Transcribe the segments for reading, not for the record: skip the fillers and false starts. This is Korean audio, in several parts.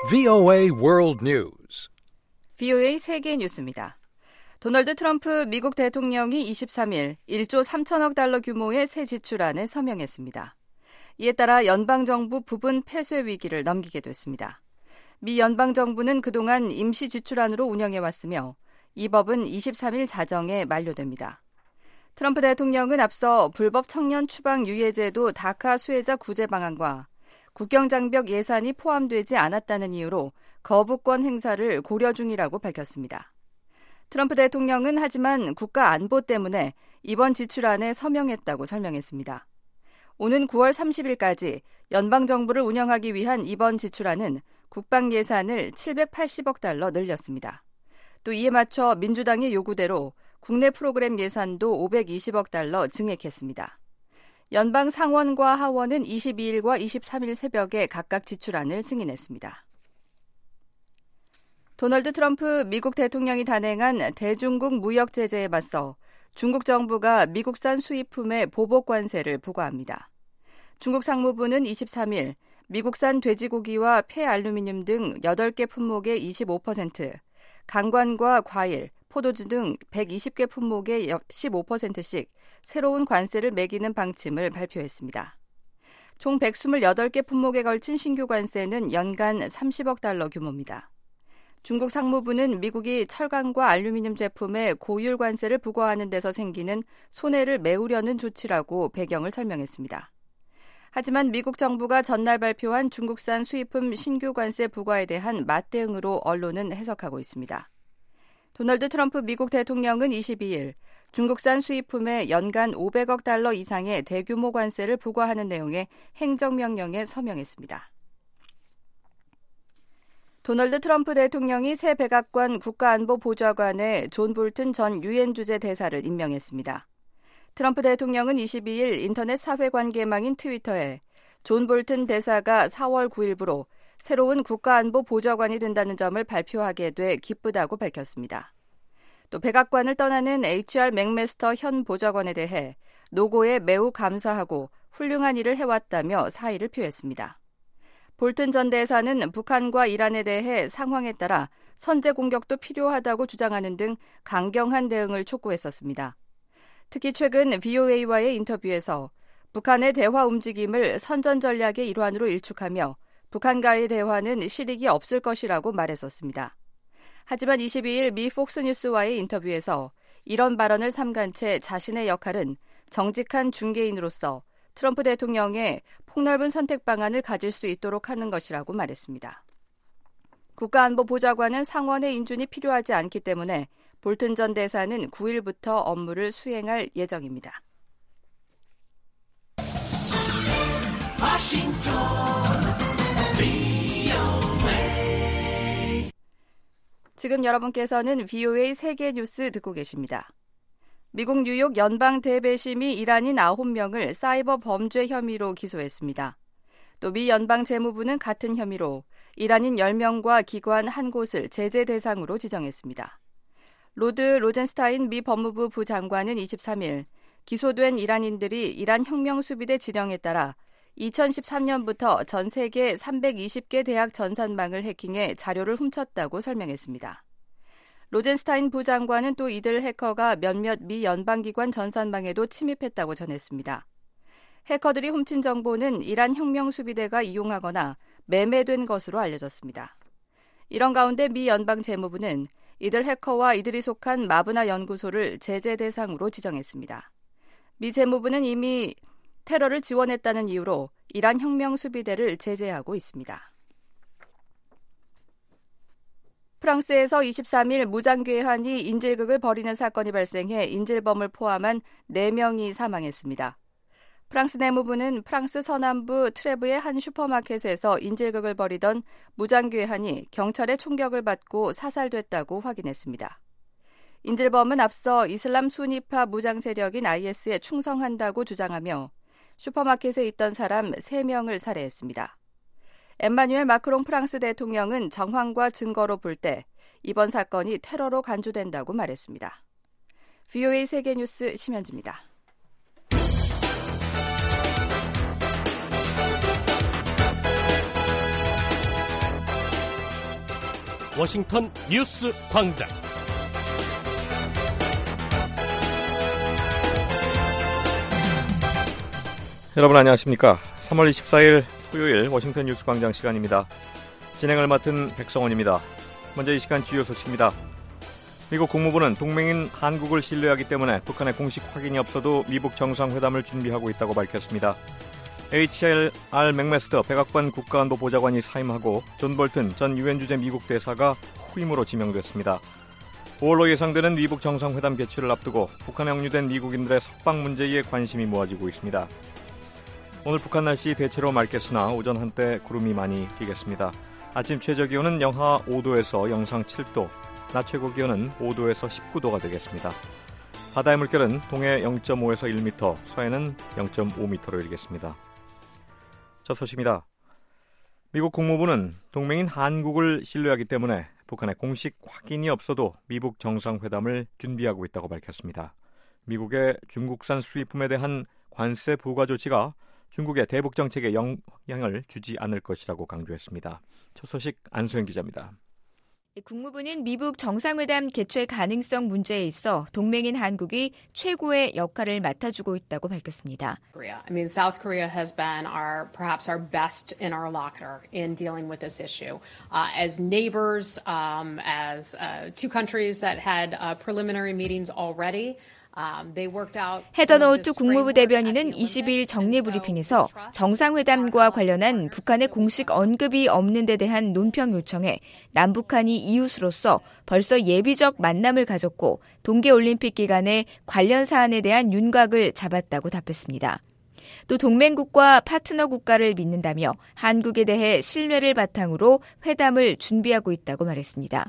VOA World News. VOA 세계 뉴스입니다. 도널드 트럼프 미국 대통령이 23일 1조 3천억 달러 규모의 새 지출안에 서명했습니다. 이에 따라 연방정부 부분 폐쇄 위기를 넘기게 됐습니다. 미 연방정부는 그동안 임시 지출안으로 운영해왔으며 이 법은 23일 자정에 만료됩니다. 트럼프 대통령은 앞서 불법 청년 추방 유예제도 다카 수혜자 구제 방안과 국경장벽 예산이 포함되지 않았다는 이유로 거부권 행사를 고려 중이라고 밝혔습니다. 트럼프 대통령은 하지만 국가 안보 때문에 이번 지출안에 서명했다고 설명했습니다. 오는 9월 30일까지 연방정부를 운영하기 위한 이번 지출안은 국방 예산을 780억 달러 늘렸습니다. 또 이에 맞춰 민주당의 요구대로 국내 프로그램 예산도 520억 달러 증액했습니다. 연방 상원과 하원은 22일과 23일 새벽에 각각 지출안을 승인했습니다. 도널드 트럼프 미국 대통령이 단행한 대중국 무역 제재에 맞서 중국 정부가 미국산 수입품에 보복 관세를 부과합니다. 중국 상무부는 23일 미국산 돼지고기와 폐알루미늄 등 8개 품목의 25%, 강관과 과일, 포도주 등 120개 품목의 15%씩 새로운 관세를 매기는 방침을 발표했습니다. 총 128개 품목에 걸친 신규 관세는 연간 30억 달러 규모입니다. 중국 상무부는 미국이 철강과 알루미늄 제품에 고율 관세를 부과하는 데서 생기는 손해를 메우려는 조치라고 배경을 설명했습니다. 하지만 미국 정부가 전날 발표한 중국산 수입품 신규 관세 부과에 대한 맞대응으로 언론은 해석하고 있습니다. 도널드 트럼프 미국 대통령은 22일 중국산 수입품에 연간 500억 달러 이상의 대규모 관세를 부과하는 내용의 행정명령에 서명했습니다. 도널드 트럼프 대통령이 새 백악관 국가안보보좌관에 존 볼튼 전 유엔 주재 대사를 임명했습니다. 트럼프 대통령은 22일 인터넷 사회관계망인 트위터에 존 볼튼 대사가 4월 9일부로 새로운 국가안보보좌관이 된다는 점을 발표하게 돼 기쁘다고 밝혔습니다. 또 백악관을 떠나는 HR 맥메스터 현 보좌관에 대해 노고에 매우 감사하고 훌륭한 일을 해왔다며 사의를 표했습니다. 볼튼 전 대사는 북한과 이란에 대해 상황에 따라 선제 공격도 필요하다고 주장하는 등 강경한 대응을 촉구했었습니다. 특히 최근 VOA와의 인터뷰에서 북한의 대화 움직임을 선전 전략의 일환으로 일축하며 북한과의 대화는 실익이 없을 것이라고 말했었습니다. 하지만 22일 미 폭스뉴스와의 인터뷰에서 이런 발언을 삼간 채 자신의 역할은 정직한 중개인으로서 트럼프 대통령의 폭넓은 선택 방안을 가질 수 있도록 하는 것이라고 말했습니다. 국가안보보좌관은 상원의 인준이 필요하지 않기 때문에 볼튼 전 대사는 9일부터 업무를 수행할 예정입니다. 지금 여러분께서는 VOA 세계 뉴스 듣고 계십니다. 미국 뉴욕 연방 대배심이 이란인 9명을 사이버 범죄 혐의로 기소했습니다. 또 미 연방 재무부는 같은 혐의로 이란인 10명과 기관 한 곳을 제재 대상으로 지정했습니다. 로드 로젠스타인 미 법무부 부장관은 23일 기소된 이란인들이 이란 혁명수비대 지령에 따라 2013년부터 전 세계 320개 대학 전산망을 해킹해 자료를 훔쳤다고 설명했습니다. 로젠스타인 부장관은 또 이들 해커가 몇몇 미 연방기관 전산망에도 침입했다고 전했습니다. 해커들이 훔친 정보는 이란 혁명수비대가 이용하거나 매매된 것으로 알려졌습니다. 이런 가운데 미 연방재무부는 이들 해커와 이들이 속한 마브나 연구소를 제재 대상으로 지정했습니다. 미 재무부는 이미 테러를 지원했다는 이유로 이란 혁명수비대를 제재하고 있습니다. 프랑스에서 23일 무장괴한이 인질극을 벌이는 사건이 발생해 인질범을 포함한 4명이 사망했습니다. 프랑스 내무부는 프랑스 서남부 트레브의 한 슈퍼마켓에서 인질극을 벌이던 무장괴한이 경찰의 총격을 받고 사살됐다고 확인했습니다. 인질범은 앞서 이슬람 수니파 무장 세력인 IS에 충성한다고 주장하며 슈퍼마켓에 있던 사람 3명을 살해했습니다. 엠마뉴엘 마크롱 프랑스 대통령은 정황과 증거로 볼 때 이번 사건이 테러로 간주된다고 말했습니다. VOA 세계뉴스 심현지입니다. 워싱턴 뉴스 광장. 여러분 안녕하십니까? 3월 24일 토요일 워싱턴 뉴스 광장 시간입니다. 진행을 맡은 백성원입니다. 먼저 이 시간 주요 소식입니다. 미국 국무부는 동맹인 한국을 신뢰하기 때문에 북한의 공식 확인이 없어도 미북 정상회담을 준비하고 있다고 밝혔습니다. H.R. 맥메스터 백악관 국가안보보좌관이 사임하고 존 볼튼 전 유엔 주재 미국 대사가 후임으로 지명됐습니다. 5월로 예상되는 미북 정상회담 개최를 앞두고 북한에 억류된 미국인들의 석방 문제에 관심이 모아지고 있습니다. 오늘 북한 날씨 대체로 맑겠으나 오전 한때 구름이 많이 끼겠습니다. 아침 최저기온은 영하 5도에서 영상 7도, 낮 최고기온은 5도에서 19도가 되겠습니다. 바다의 물결은 동해 0.5에서 1m, 서해는 0.5m로 일겠습니다. 첫 소식입니다. 미국 국무부는 동맹인 한국을 신뢰하기 때문에 북한의 공식 확인이 없어도 미북 정상회담을 준비하고 있다고 밝혔습니다. 미국의 중국산 수입품에 대한 관세 부과 조치가 중국의 대북 정책에 영향을 주지 않을 것이라고 강조했습니다. 첫 소식 안소영 기자입니다. 국무부는 미북 정상회담 개최 가능성 문제에 있어 동맹인 한국이 최고의 역할을 맡아주고 있다고 밝혔습니다. South Korea has been perhaps our best interlocutor in dealing with this issue. As neighbors, as two countries that had preliminary meetings already. 헤더노우트 국무부 대변인은 22일 정례 브리핑에서 정상회담과 관련한 북한의 공식 언급이 없는 데 대한 논평 요청에 남북한이 이웃으로서 벌써 예비적 만남을 가졌고 동계올림픽 기간에 관련 사안에 대한 윤곽을 잡았다고 답했습니다. 또 동맹국과 파트너 국가를 믿는다며 한국에 대해 신뢰를 바탕으로 회담을 준비하고 있다고 말했습니다.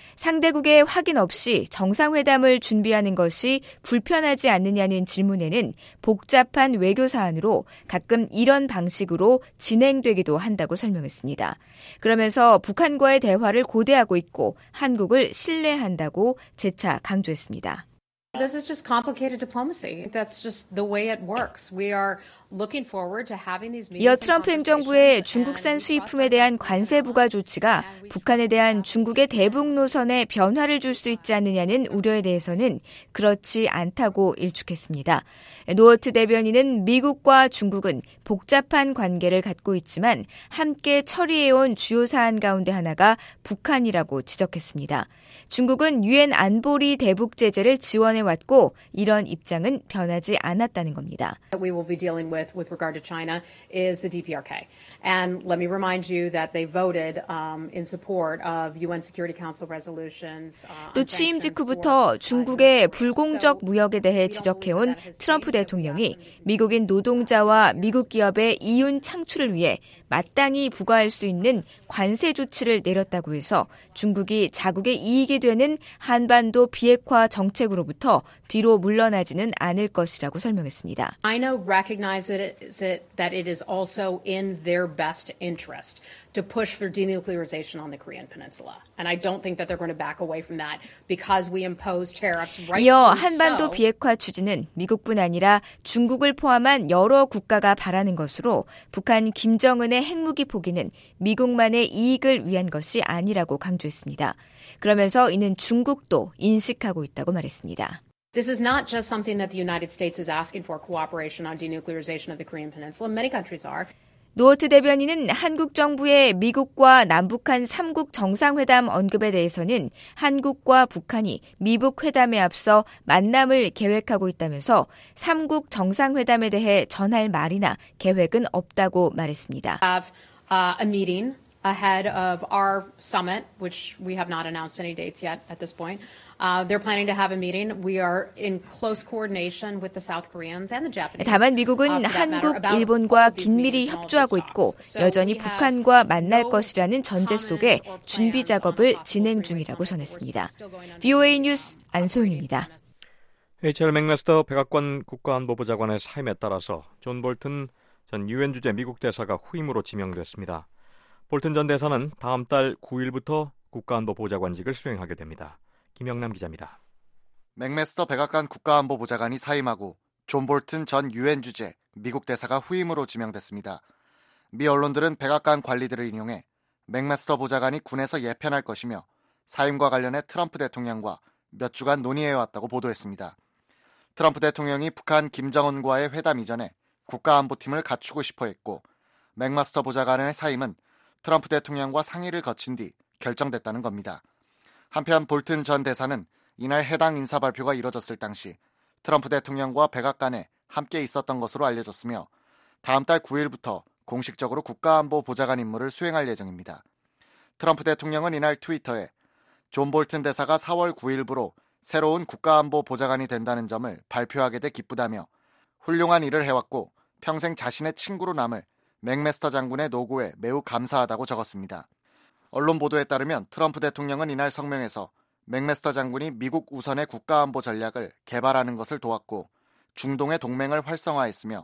상대국의 확인 없이 정상회담을 준비하는 것이 불편하지 않느냐는 질문에는 복잡한 외교 사안으로 가끔 이런 방식으로 진행되기도 한다고 설명했습니다. 그러면서 북한과의 대화를 고대하고 있고 한국을 신뢰한다고 재차 강조했습니다. This is just complicated diplomacy. That's just the way it works. We are looking forward to having these meetings. 이어 트럼프 행정부의 중국산 수입품에 대한 관세 부과 조치가 북한에 대한 중국의 대북 노선에 변화를 줄 수 있지 않느냐는 우려에 대해서는 그렇지 않다고 일축했습니다. 노어트 대변인은 미국과 중국은 복잡한 관계를 갖고 있지만 함께 처리해온 주요 사안 가운데 하나가 북한이라고 지적했습니다. 중국은 유엔 안보리 대북 제재를 지원해왔고 이런 입장은 변하지 않았다는 겁니다. We will be dealing with regard to China is the DPRK. And let me remind you that they voted in support of UN Security Council resolutions. 또 취임 직후부터 중국의 불공적 무역에 대해 지적해온 트럼프 대통령이 미국인 노동자와 미국 기업의 이윤 창출을 위해 마땅히 부과할 수 있는 관세 조치를 내렸다고 해서 중국이 자국의 이익이 되는 한반도 비핵화 정책으로부터 뒤로 물러나지는 않을 것이라고 설명했습니다. China recognizes that it is also in their best interest to push for denuclearization on the Korean Peninsula. And I don't think that they're going to back away from that because we impose tariffs right 이어 한반도 비핵화 추진은 미국뿐 아니라 중국을 포함한 여러 국가가 바라는 것으로 북한 김정은의 핵무기 포기는 미국만의 이익을 위한 것이 아니라고 강조했습니다. 그러면서 이는 중국도 인식하고 있다고 말했습니다. This is not just something that the United States is asking for, cooperation on denuclearization of the Korean Peninsula. Many countries are. 노어트 대변인은 한국 정부의 미국과 남북한 3국 정상회담 언급에 대해서는 한국과 북한이 미북 회담에 앞서 만남을 계획하고 있다면서 3국 정상회담에 대해 전할 말이나 계획은 없다고 말했습니다. Have a meeting ahead of our summit, which we have not announced any dates yet at this point. They're planning to have a meeting. We are in close coordination with the South Koreans and the Japanese. 다만 미국은 한국, 일본과 긴밀히 협조하고 있고 여전히 북한과 만날 것이라는 전제 속에 준비 작업을 진행 중이라고 전했습니다. VOA 뉴스 안소영입니다. H.R. 맥메스터 백악관 국가안보보좌관의 사임에 따라서 존 볼튼 전 유엔 주재 미국 대사가 후임으로 지명됐습니다. 볼튼 전 대사는 다음 달 9일부터 국가안보보좌관직을 수행하게 됩니다. 김영남 기자입니다. 맥메스터 백악관 국가안보보좌관이 사임하고 존 볼튼 전 유엔 주재 미국 대사가 후임으로 지명됐습니다. 미 언론들은 백악관 관리들을 인용해 맥메스터 보좌관이 군에서 예편할 것이며 사임과 관련해 트럼프 대통령과 몇 주간 논의해왔다고 보도했습니다. 트럼프 대통령이 북한 김정은과의 회담 이전에 국가안보팀을 갖추고 싶어 했고 맥마스터 보좌관의 사임은 트럼프 대통령과 상의를 거친 뒤 결정됐다는 겁니다. 한편 볼튼 전 대사는 이날 해당 인사 발표가 이뤄졌을 당시 트럼프 대통령과 백악관에 함께 있었던 것으로 알려졌으며 다음 달 9일부터 공식적으로 국가안보 보좌관 임무를 수행할 예정입니다. 트럼프 대통령은 이날 트위터에 존 볼튼 대사가 4월 9일부로 새로운 국가안보 보좌관이 된다는 점을 발표하게 돼 기쁘다며 훌륭한 일을 해왔고 평생 자신의 친구로 남을 맥메스터 장군의 노고에 매우 감사하다고 적었습니다. 언론 보도에 따르면 트럼프 대통령은 이날 성명에서 맥메스터 장군이 미국 우선의 국가안보 전략을 개발하는 것을 도왔고 중동의 동맹을 활성화했으며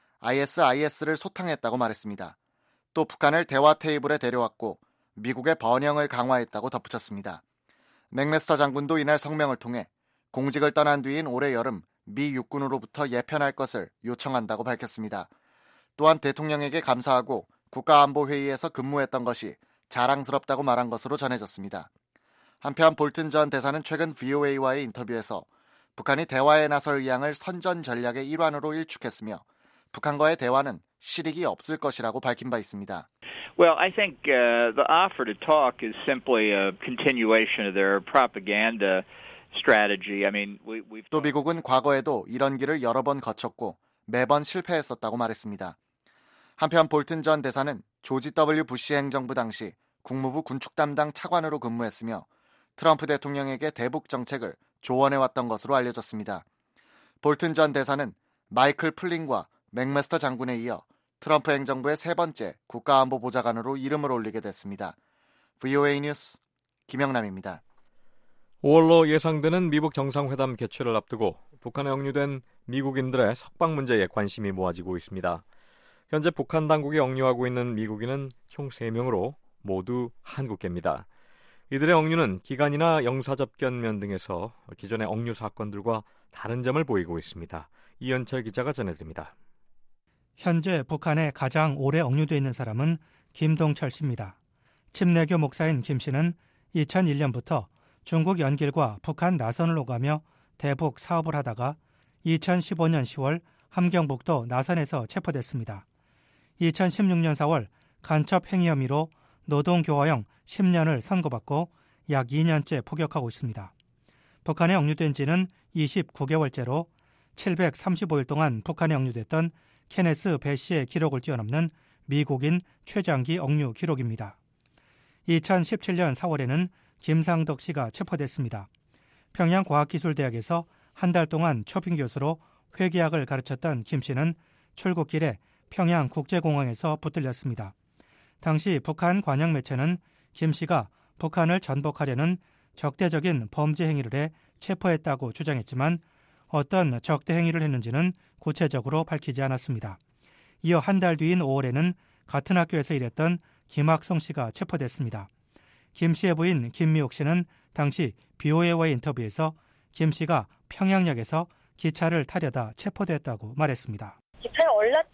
ISIS를 소탕했다고 말했습니다. 또 북한을 대화 테이블에 데려왔고 미국의 번영을 강화했다고 덧붙였습니다. 맥메스터 장군도 이날 성명을 통해 공직을 떠난 뒤인 올해 여름 미 육군으로부터 예편할 것을 요청한다고 밝혔습니다. 또한 대통령에게 감사하고 국가안보회의에서 근무했던 것이 자랑스럽다고 말한 것으로 전해졌습니다. 한편 볼튼 전 대사는 최근 VOA와의 인터뷰에서 북한이 대화에 나설 의향을 선전 전략의 일환으로 일축했으며 북한과의 대화는 실익이 없을 것이라고 밝힌 바 있습니다. Well, I think the offer to talk is simply a continuation of their propaganda strategy. I mean, we've 또 미국은 과거에도 이런 길을 여러 번 거쳤고 매번 실패했었다고 말했습니다. 한편 볼튼 전 대사는 조지 W. 부시 행정부 당시 국무부 군축 담당 차관으로 근무했으며 트럼프 대통령에게 대북 정책을 조언해왔던 것으로 알려졌습니다. 볼튼 전 대사는 마이클 플린과 맥메스터 장군에 이어 트럼프 행정부의 세 번째 국가안보 보좌관으로 이름을 올리게 됐습니다. VOA 뉴스 김영남입니다. 5월로 예상되는 미북 정상회담 개최를 앞두고 북한에 억류된 미국인들의 석방 문제에 관심이 모아지고 있습니다. 현재 북한 당국이 억류하고 있는 미국인은 총 3명으로 모두 한국계입니다. 이들의 억류는 기간이나 영사접견면 등에서 기존의 억류 사건들과 다른 점을 보이고 있습니다. 이현철 기자가 전해드립니다. 현재 북한에 가장 오래 억류되어 있는 사람은 김동철 씨입니다. 침례교 목사인 김 씨는 2001년부터 중국 연길과 북한 나선을 오가며 대북 사업을 하다가 2015년 10월 함경북도 나선에서 체포됐습니다. 2016년 4월 간첩 행위 혐의로 노동교화형 10년을 선고받고 약 2년째 복역하고 있습니다. 북한에 억류된 지는 29개월째로 735일 동안 북한에 억류됐던 케네스 배 씨의 기록을 뛰어넘는 미국인 최장기 억류 기록입니다. 2017년 4월에는 김상덕 씨가 체포됐습니다. 평양과학기술대학에서 한 달 동안 초빙 교수로 회계학을 가르쳤던 김 씨는 출국길에 평양국제공항에서 붙들렸습니다. 당시 북한 관영 매체는 김 씨가 북한을 전복하려는 적대적인 범죄 행위를 해 체포했다고 주장했지만 어떤 적대 행위를 했는지는 구체적으로 밝히지 않았습니다. 이어 한 달 뒤인 5월에는 같은 학교에서 일했던 김학성 씨가 체포됐습니다. 김 씨의 부인 김미옥 씨는 당시 BOA와의 인터뷰에서 김 씨가 평양역에서 기차를 타려다 체포됐다고 말했습니다. 기차에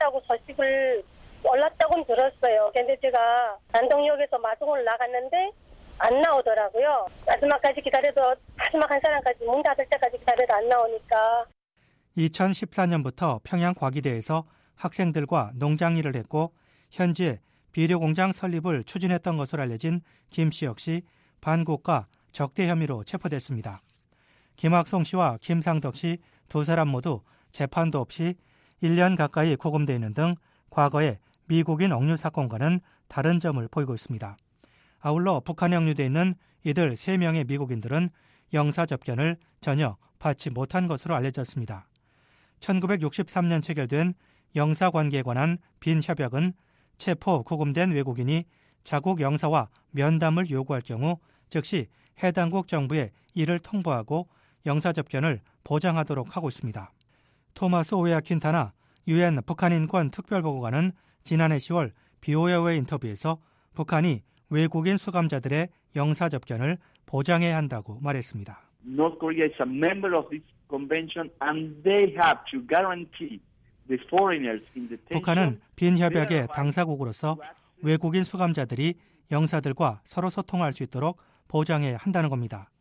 올랐다고는 들었어요. 근데 제가 안동역에서 마중으로 나갔는데 안 나오더라고요. 마지막까지 기다려도 마지막 한 사람까지 문 닫을 때까지 기다려도 안 나오니까. 2014년부터 평양과기대에서 학생들과 농장 일을 했고 현지에 비료공장 설립을 추진했던 것으로 알려진 김 씨 역시 반국가 적대 혐의로 체포됐습니다. 김학송 씨와 김상덕 씨 두 사람 모두 재판도 없이 1년 가까이 구금되어 있는 등 과거의 미국인 억류 사건과는 다른 점을 보이고 있습니다. 아울러 북한에 억류되어 있는 이들 3명의 미국인들은 영사접견을 전혀 받지 못한 것으로 알려졌습니다. 1963년 체결된 영사관계에 관한 빈 협약은 체포, 구금된 외국인이 자국 영사와 면담을 요구할 경우 즉시 해당국 정부에 이를 통보하고 영사접견을 보장하도록 하고 있습니다. 토마스 오야 퀸타나 UN 북한인권 특별보고관은 지난해 10월 BOA와의 인터뷰에서 북한이 외국인 수감자들의 영사접견을 보장해야 한다고 말했습니다. North Korea is a member of this convention and they have to guarantee the foreigners in detention. 북한은 빈 협약의 당사국으로서 외국인 수감자들이 영사들과 서로 소통할 수 있도록 보장해야 한다는 겁니다.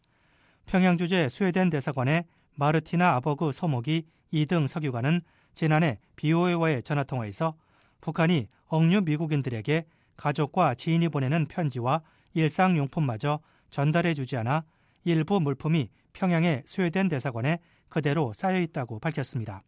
평양 주재 스웨덴 대사관의 마르티나 아버그 서목이 2등 서기관은 지난해 BOA와의 전화통화에서 북한이 억류 미국인들에게 가족과 지인이 보내는 편지와 일상용품마저 전달해주지 않아 일부 물품이 평양의 스웨덴 대사관에 그대로 쌓여있다고 밝혔습니다.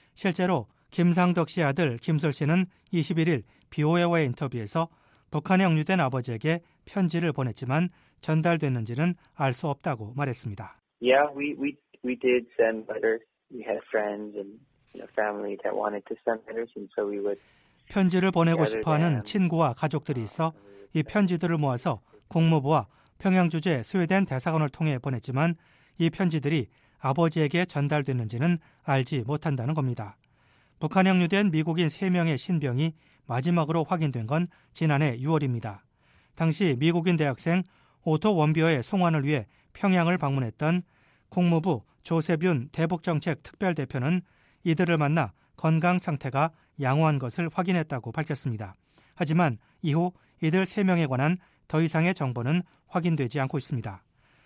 실제로 김상덕 씨의 아들 김솔 씨는 21일 BOA와의 인터뷰에서 북한에 억류된 아버지에게 편지를 보냈지만 전달됐는지는 알 수 없다고 말했습니다. Yeah, we did send letters. We had friends and family that wanted to send letters, and so we would. 편지를 보내고 싶어하는 친구와 가족들이 있어 이 편지들을 모아서 국무부와 평양 주재 스웨덴 대사관을 통해 보냈지만 이 편지들이 아버지에게 전달됐는지는 알지 못한다는 겁니다. 북한에 억류된 미국인 3명의 신병이 마지막으로 확인된 건 지난해 6월입니다. 당시 미국인 대학생 오토 원비어의 송환을 위해 평양을 방문했던 국무부 조세뷴 대북정책 특별대표는 이들을 만나 건강 상태가 양호한 것을 확인했다고 밝혔습니다. 하지만 이후 이들 3명에 관한 더 이상의 정보는 확인되지 않고 있습니다.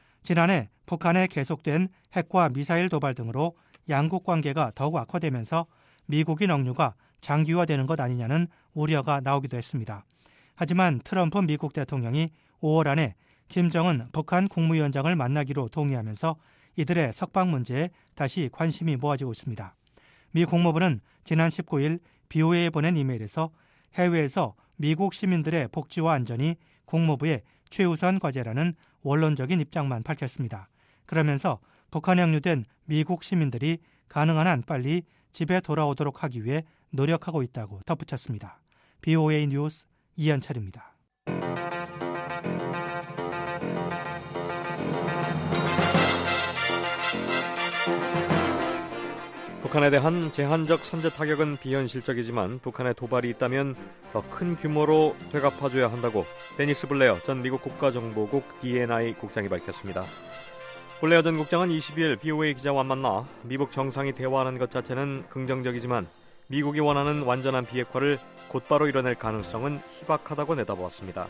지난해 북한에 계속된 핵과 미사일 도발 등으로 양국 관계가 더욱 악화되면서 미국인 억류가 장기화되는 것 아니냐는 우려가 나오기도 했습니다. 하지만 트럼프 미국 대통령이 5월 안에 김정은 북한 국무위원장을 만나기로 동의하면서 이들의 석방 문제에 다시 관심이 모아지고 있습니다. 미 국무부는 지난 19일 BOA에 보낸 이메일에서 해외에서 미국 시민들의 복지와 안전이 국무부의 최우선 과제라는 원론적인 입장만 밝혔습니다. 그러면서 북한에 억류된 미국 시민들이 가능한 한 빨리 집에 돌아오도록 하기 위해 노력하고 있다고 덧붙였습니다. BOA 뉴스 이현철입니다. 북한에 대한 제한적 선제 타격은 비현실적이지만 북한의 도발이 있다면 더 큰 규모로 되갚아줘야 한다고 데니스 블레어 전 미국 국가정보국 DNI 국장이 밝혔습니다. 블레어 전 국장은 22일 BOA 기자와 만나 미북 정상이 대화하는 것 자체는 긍정적이지만 미국이 원하는 완전한 비핵화를 곧바로 이뤄낼 가능성은 희박하다고 내다보았습니다.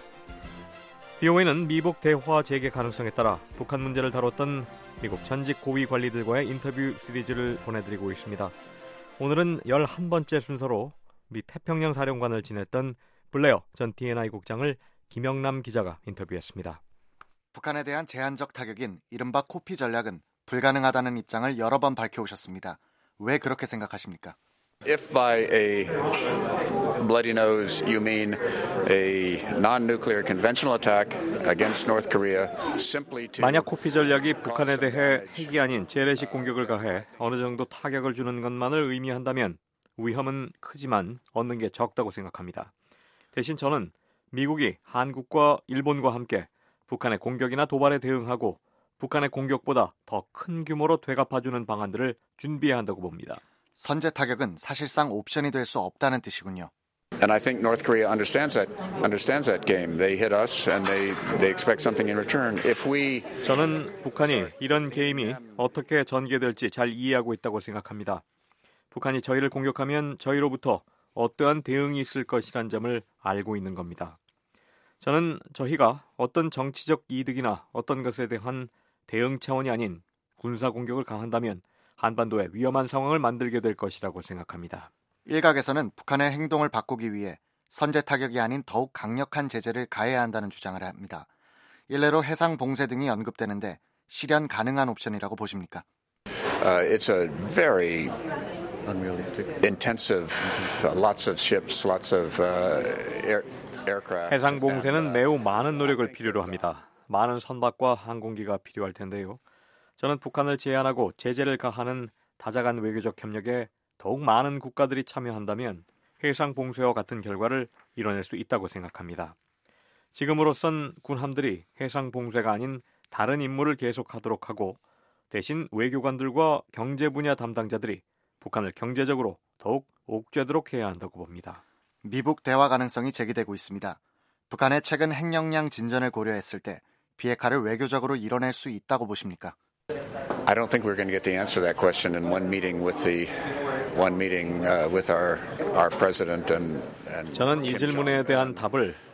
BOA는 미북 대화 재개 가능성에 따라 북한 문제를 다뤘던 미국 전직 고위 관리들과의 인터뷰 시리즈를 보내드리고 있습니다. 오늘은 11번째 순서로 미 태평양 사령관을 지냈던 블레어 전 DNI 국장을 김영남 기자가 인터뷰했습니다. 북한에 대한 제한적 타격인 이른바 코피 전략은 불가능하다는 입장을 여러 번 밝혀오셨습니다. 왜 그렇게 생각하십니까? If by a bloody nose you mean a non-nuclear conventional attack against North Korea simply to 만약 코피 전략이 북한에 대해 핵이 아닌 재래식 공격을 가해 어느 정도 타격을 주는 것만을 의미한다면 위험은 크지만 얻는 게 적다고 생각합니다. 대신 저는 미국이 한국과 일본과 함께 북한의 공격이나 도발에 대응하고 북한의 공격보다 더 큰 규모로 되갚아주는 방안들을 준비해야 한다고 봅니다. 선제 타격은 사실상 옵션이 될 수 없다는 뜻이군요. And I think North Korea understands that game. They hit us and they expect something in return. If we 저는 북한이 이런 게임이 어떻게 전개될지 잘 이해하고 있다고 생각합니다. 북한이 저희를 공격하면 저희로부터 어떠한 대응이 있을 것이란 점을 알고 있는 겁니다. 저는 저희가 어떤 정치적 이득이나 어떤 것에 대한 대응 차원이 아닌 군사 공격을 가한다면 한반도에 위험한 상황을 만들게 될 것이라고 생각합니다. 일각에서는 북한의 행동을 바꾸기 위해 선제 타격이 아닌 더욱 강력한 제재를 가해야 한다는 주장을 합니다. 일례로 해상 봉쇄 등이 언급되는데 실현 가능한 옵션이라고 보십니까? It's a very intensive, lots of ships, lots of aircraft. 해상 봉쇄는 매우 많은 노력을 필요로 합니다. 많은 선박과 항공기가 필요할 텐데요. 저는 북한을 제한하고 제재를 가하는 다자간 외교적 협력에 더욱 많은 국가들이 참여한다면 해상 봉쇄와 같은 결과를 이뤄낼 수 있다고 생각합니다. 지금으로선 군함들이 해상 봉쇄가 아닌 다른 임무를 계속하도록 하고 대신 외교관들과 경제 분야 담당자들이 북한을 경제적으로 더욱 옥죄도록 해야 한다고 봅니다. 미북 대화 가능성이 제기되고 있습니다. 북한의 최근 핵역량 진전을 고려했을 때 비핵화를 외교적으로 이뤄낼 수 있다고 보십니까? I don't think we're going to get the answer to that question in one meeting with our president and 저는 이 질문에 대한 답을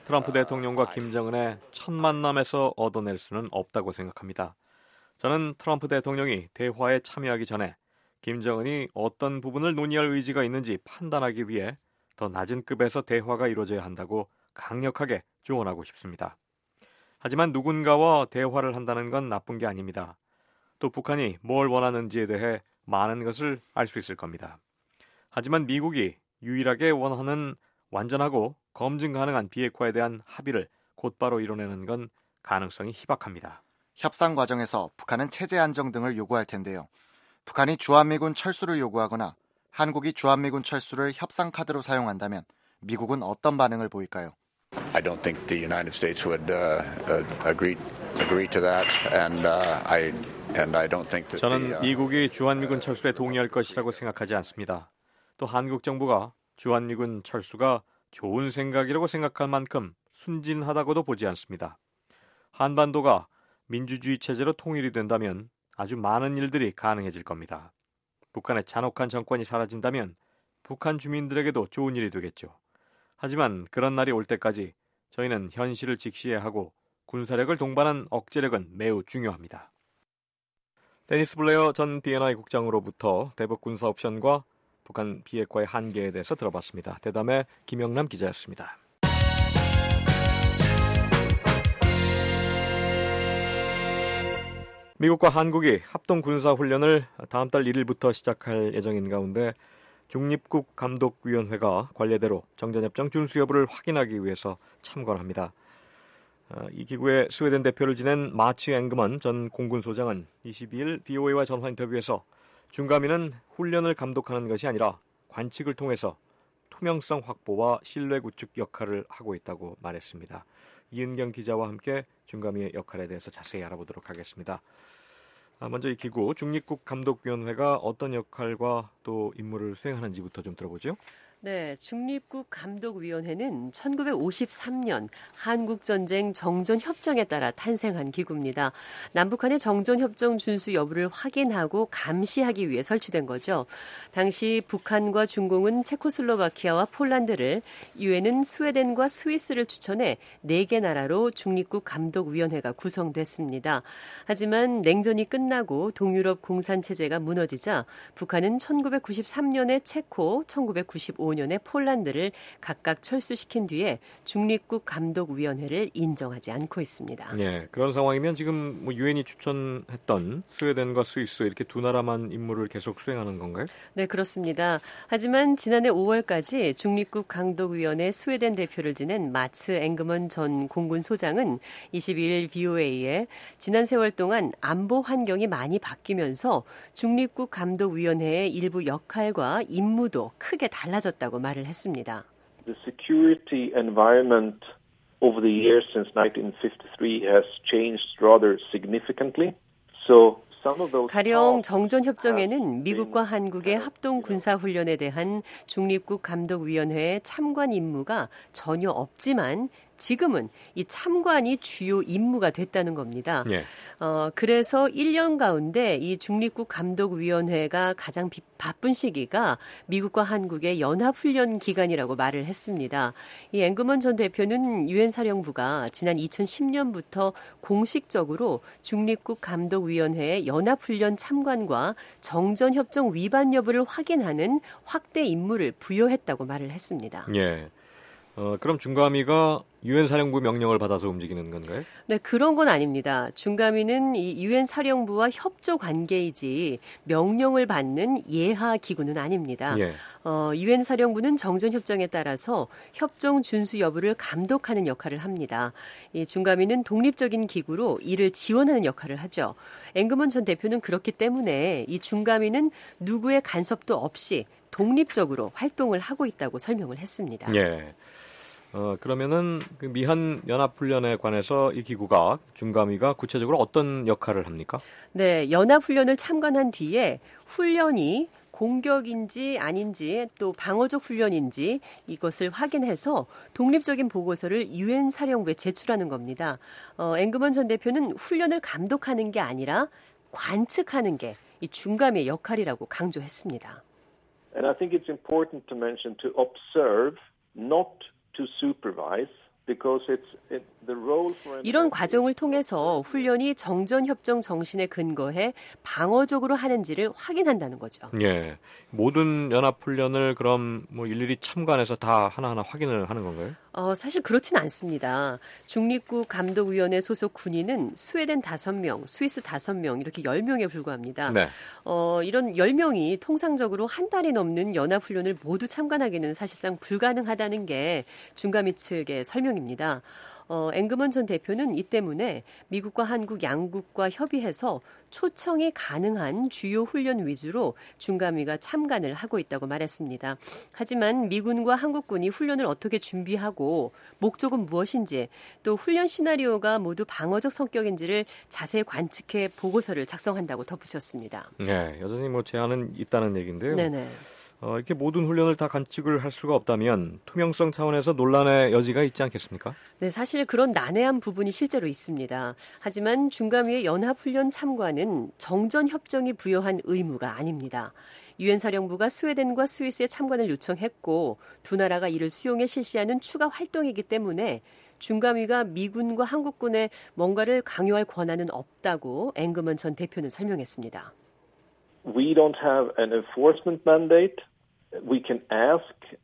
트럼프 대통령과 김정은의 첫 만남에서 얻어낼 수는 없다고 생각합니다. 저는 트럼프 대통령이 대화에 참여하기 전에 김정은이 어떤 부분을 논의할 의지가 있는지 판단하기 위해 더 낮은 급에서 대화가 이루어져야 한다고 강력하게 조언하고 싶습니다. 하지만 누군가와 대화를 한다는 건 나쁜 게 아닙니다. 또 북한이 뭘 원하는지에 대해 많은 것을 알 수 있을 겁니다. 하지만 미국이 유일하게 원하는 완전하고 검증 가능한 비핵화에 대한 합의를 곧바로 이뤄내는 건 가능성이 희박합니다. 협상 과정에서 북한은 체제 안정 등을 요구할 텐데요. 북한이 주한미군 철수를 요구하거나 한국이 주한미군 철수를 협상 카드로 사용한다면 미국은 어떤 반응을 보일까요? I don't think the United States would agree to that, and I don't think that 저는 미국이 주한미군 철수에 동의할 것이라고 생각하지 않습니다. 또 한국 정부가 주한미군 철수가 좋은 생각이라고 생각할 만큼 순진하다고도 보지 않습니다. 한반도가 민주주의 체제로 통일이 된다면 아주 많은 일들이 가능해질 겁니다. 북한의 잔혹한 정권이 사라진다면 북한 주민들에게도 좋은 일이 되겠죠. 하지만 그런 날이 올 때까지 저희는 현실을 직시해야 하고 군사력을 동반한 억제력은 매우 중요합니다. 데니스 블레어 전 D&I 국장으로부터 대북 군사 옵션과 북한 비핵화의 한계에 대해서 들어봤습니다. 대담의 김영남 기자였습니다. 미국과 한국이 합동 군사훈련을 다음 달 1일부터 시작할 예정인 가운데 중립국감독위원회가 관례대로 정전협정 준수 여부를 확인하기 위해서 참관을 합니다. 이 기구의 스웨덴 대표를 지낸 마츠 앵그먼 전 공군소장은 22일 BOA와 전화 인터뷰에서 중감위는 훈련을 감독하는 것이 아니라 관측을 통해서 투명성 확보와 신뢰 구축 역할을 하고 있다고 말했습니다. 이은경 기자와 함께 중감위의 역할에 대해서 자세히 알아보도록 하겠습니다. 먼저 이 기구 중립국감독위원회가 어떤 역할과 또 임무를 수행하는지부터 좀 들어보죠. 네, 중립국감독위원회는 1953년 한국전쟁 정전협정에 따라 탄생한 기구입니다. 남북한의 정전협정 준수 여부를 확인하고 감시하기 위해 설치된 거죠. 당시 북한과 중공은 체코슬로바키아와 폴란드를, 유엔은 스웨덴과 스위스를 추천해 4개 나라로 중립국감독위원회가 구성됐습니다. 하지만 냉전이 끝나고 동유럽 공산체제가 무너지자 북한은 1993년에 체코, 1995년에 폴란드를 각각 철수시킨 뒤에 중립국감독위원회를 인정하지 않고 있습니다. 네, 그런 상황이면 지금 유엔이 추천했던 스웨덴과 스위스 이렇게 두 나라만 임무를 계속 수행하는 건가요? 네, 그렇습니다. 하지만 지난해 5월까지 중립국감독위원회 스웨덴 대표를 지낸 마츠 앵그먼 전 공군 소장은 22일 BOA에 지난 세월 동안 안보 환경이 많이 바뀌면서 중립국감독위원회의 일부 역할과 임무도 크게 달라졌다고 말을 했습니다. The security environment over the years since 1953 has changed rather significantly. So 가령 정전협정에는 미국과 한국의 합동군사훈련에 대한 중립국감독위원회의 참관 임무가 전혀 없지만 지금은 이 참관이 주요 임무가 됐다는 겁니다. 예. 그래서 1년 가운데 이 중립국감독위원회가 가장 바쁜 시기가 미국과 한국의 연합훈련 기간이라고 말을 했습니다. 이 앵그먼 전 대표는 유엔 사령부가 지난 2010년부터 공식적으로 중립국감독위원회의 연합훈련 참관과 정전협정 위반 여부를 확인하는 확대 임무를 부여했다고 말을 했습니다. 예. 그럼 중감위가 유엔 사령부 명령을 받아서 움직이는 건가요? 네, 그런 건 아닙니다. 중감위는 이 유엔 사령부와 협조 관계이지 명령을 받는 예하 기구는 아닙니다. 예. 유엔 사령부는 정전협정에 따라서 협정 준수 여부를 감독하는 역할을 합니다. 이 중감위는 독립적인 기구로 이를 지원하는 역할을 하죠. 앵그먼 전 대표는 그렇기 때문에 이 중감위는 누구의 간섭도 없이 독립적으로 활동을 하고 있다고 설명을 했습니다. 예. 그러면은 그 미한 연합훈련에 관해서 이 기구가 중감위가 구체적으로 어떤 역할을 합니까? 네, 연합훈련을 참관한 뒤에 훈련이 공격인지 아닌지 또 방어적 훈련인지 이것을 확인해서 독립적인 보고서를 유엔 사령부에 제출하는 겁니다. 앵그먼 전 대표는 훈련을 감독하는 게 아니라 관측하는 게 이 중감위의 역할이라고 강조했습니다. And I think it's important to mention to observe, not to supervise, 이런 과정을 통해서 훈련이 정전협정 정신에 근거해 방어적으로 하는지를 확인한다는 거죠. 예, 모든 연합훈련을 그럼 뭐 일일이 참관해서 다 하나하나 확인을 하는 건가요? 사실 그렇진 않습니다. 중립국 감독위원회 소속 군인은 스웨덴 5명, 스위스 5명 이렇게 10명에 불과합니다. 네. 이런 10명이 통상적으로 한 달이 넘는 연합훈련을 모두 참관하기는 사실상 불가능하다는 게 중가미 측의 설명입니다. 앵그먼 전 대표는 이 때문에 미국과 한국 양국과 협의해서 초청이 가능한 주요 훈련 위주로 중감위가 참관을 하고 있다고 말했습니다. 하지만 미군과 한국군이 훈련을 어떻게 준비하고 목적은 무엇인지 또 훈련 시나리오가 모두 방어적 성격인지를 자세히 관측해 보고서를 작성한다고 덧붙였습니다. 네, 여전히 뭐 제한은 있다는 얘기인데요. 네네. 이렇게 모든 훈련을 다 관측을 할 수가 없다면 투명성 차원에서 논란의 여지가 있지 않겠습니까? 네, 사실 그런 난해한 부분이 실제로 있습니다. 하지만 중감위의 연합훈련 참관은 정전협정이 부여한 의무가 아닙니다. 유엔 사령부가 스웨덴과 스위스의 참관을 요청했고 두 나라가 이를 수용해 실시하는 추가 활동이기 때문에 중감위가 미군과 한국군에 뭔가를 강요할 권한은 없다고 앵그먼 전 대표는 설명했습니다. We don't have an enforcement mandate. We can ask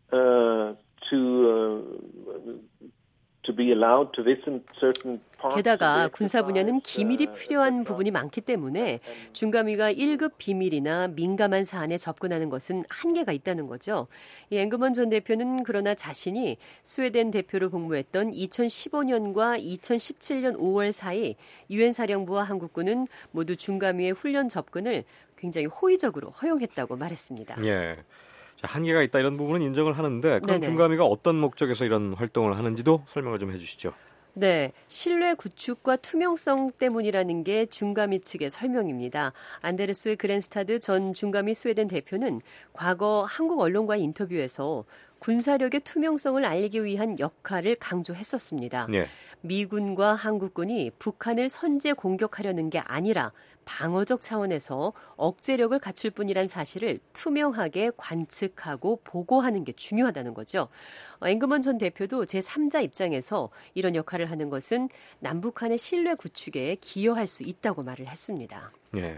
to be allowed to visit certain parts. 게다가 군사 분야는 기밀이 필요한 부분이 많기 때문에 중감위가 1급 비밀이나 민감한 사안에 접근하는 것은 한계가 있다는 거죠. 이 앵그먼 전 대표는 그러나 자신이 스웨덴 대표로 복무했던 2015년과 2017년 5월 사이 유엔 사령부와 한국군은 모두 중감위의 훈련 접근을 굉장히 호의적으로 허용했다고 말했습니다. 예, 자, 한계가 있다 이런 부분은 인정을 하는데 그럼 네네. 중감위가 어떤 목적에서 이런 활동을 하는지도 설명을 좀 해주시죠. 네, 신뢰 구축과 투명성 때문이라는 게 중감위 측의 설명입니다. 안데르스 그랜스타드 전 중감위 스웨덴 대표는 과거 한국 언론과의 인터뷰에서 군사력의 투명성을 알리기 위한 역할을 강조했었습니다. 네. 미군과 한국군이 북한을 선제 공격하려는 게 아니라 방어적 차원에서 억제력을 갖출 뿐이란 사실을 투명하게 관측하고 보고하는 게 중요하다는 거죠. 앵그먼 전 대표도 제3자 입장에서 이런 역할을 하는 것은 남북한의 신뢰 구축에 기여할 수 있다고 말을 했습니다. 네.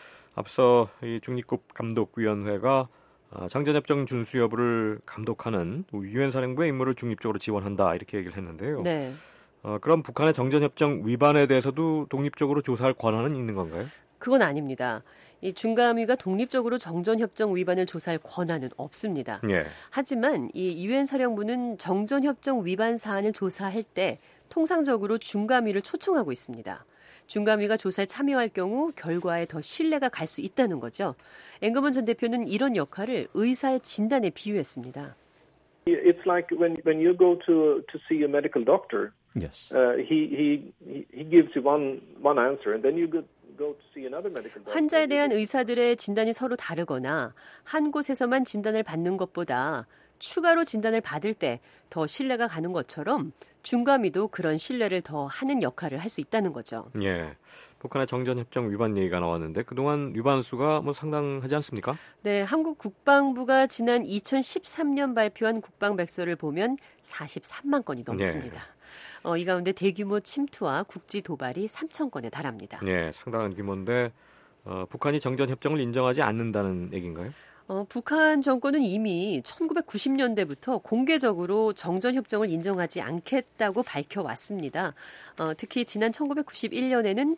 앞서 이 중립국 감독위원회가 정전협정 준수 여부를 감독하는 유엔 사령부의 임무를 중립적으로 지원한다 이렇게 얘기를 했는데요. 네. 그럼 북한의 정전협정 위반에 대해서도 독립적으로 조사할 권한은 있는 건가요? 그건 아닙니다. 이 중감위가 독립적으로 정전협정 위반을 조사할 권한은 없습니다. 예. 하지만 이 유엔 사령부는 정전협정 위반 사안을 조사할 때 통상적으로 중감위를 초청하고 있습니다. 중감위가 조사에 참여할 경우 결과에 더 신뢰가 갈 수 있다는 거죠. 앵그먼 전 대표는 이런 역할을 의사의 진단에 비유했습니다. It's like when you go to see a medical doctor. Yes. He gives you one answer, and then you go to see another medical doctor. 환자에 대한 의사들의 진단이 서로 다르거나 한 곳에서만 진단을 받는 것보다 추가로 진단을 받을 때 더 신뢰가 가는 것처럼 중감위도 그런 신뢰를 더 하는 역할을 할 수 있다는 거죠. 예. 북한의 정전협정 위반 얘기가 나왔는데 그동안 위반 수가 상당하지 않습니까? 네, 한국 국방부가 지난 2013년 발표한 국방백서를 보면 43만 건이 넘습니다. 이 가운데 대규모 침투와 국지 도발이 3천 건에 달합니다. 네, 상당한 규모인데 북한이 정전협정을 인정하지 않는다는 얘기인가요? 북한 정권은 이미 1990년대부터 공개적으로 정전협정을 인정하지 않겠다고 밝혀왔습니다. 특히 지난 1991년에는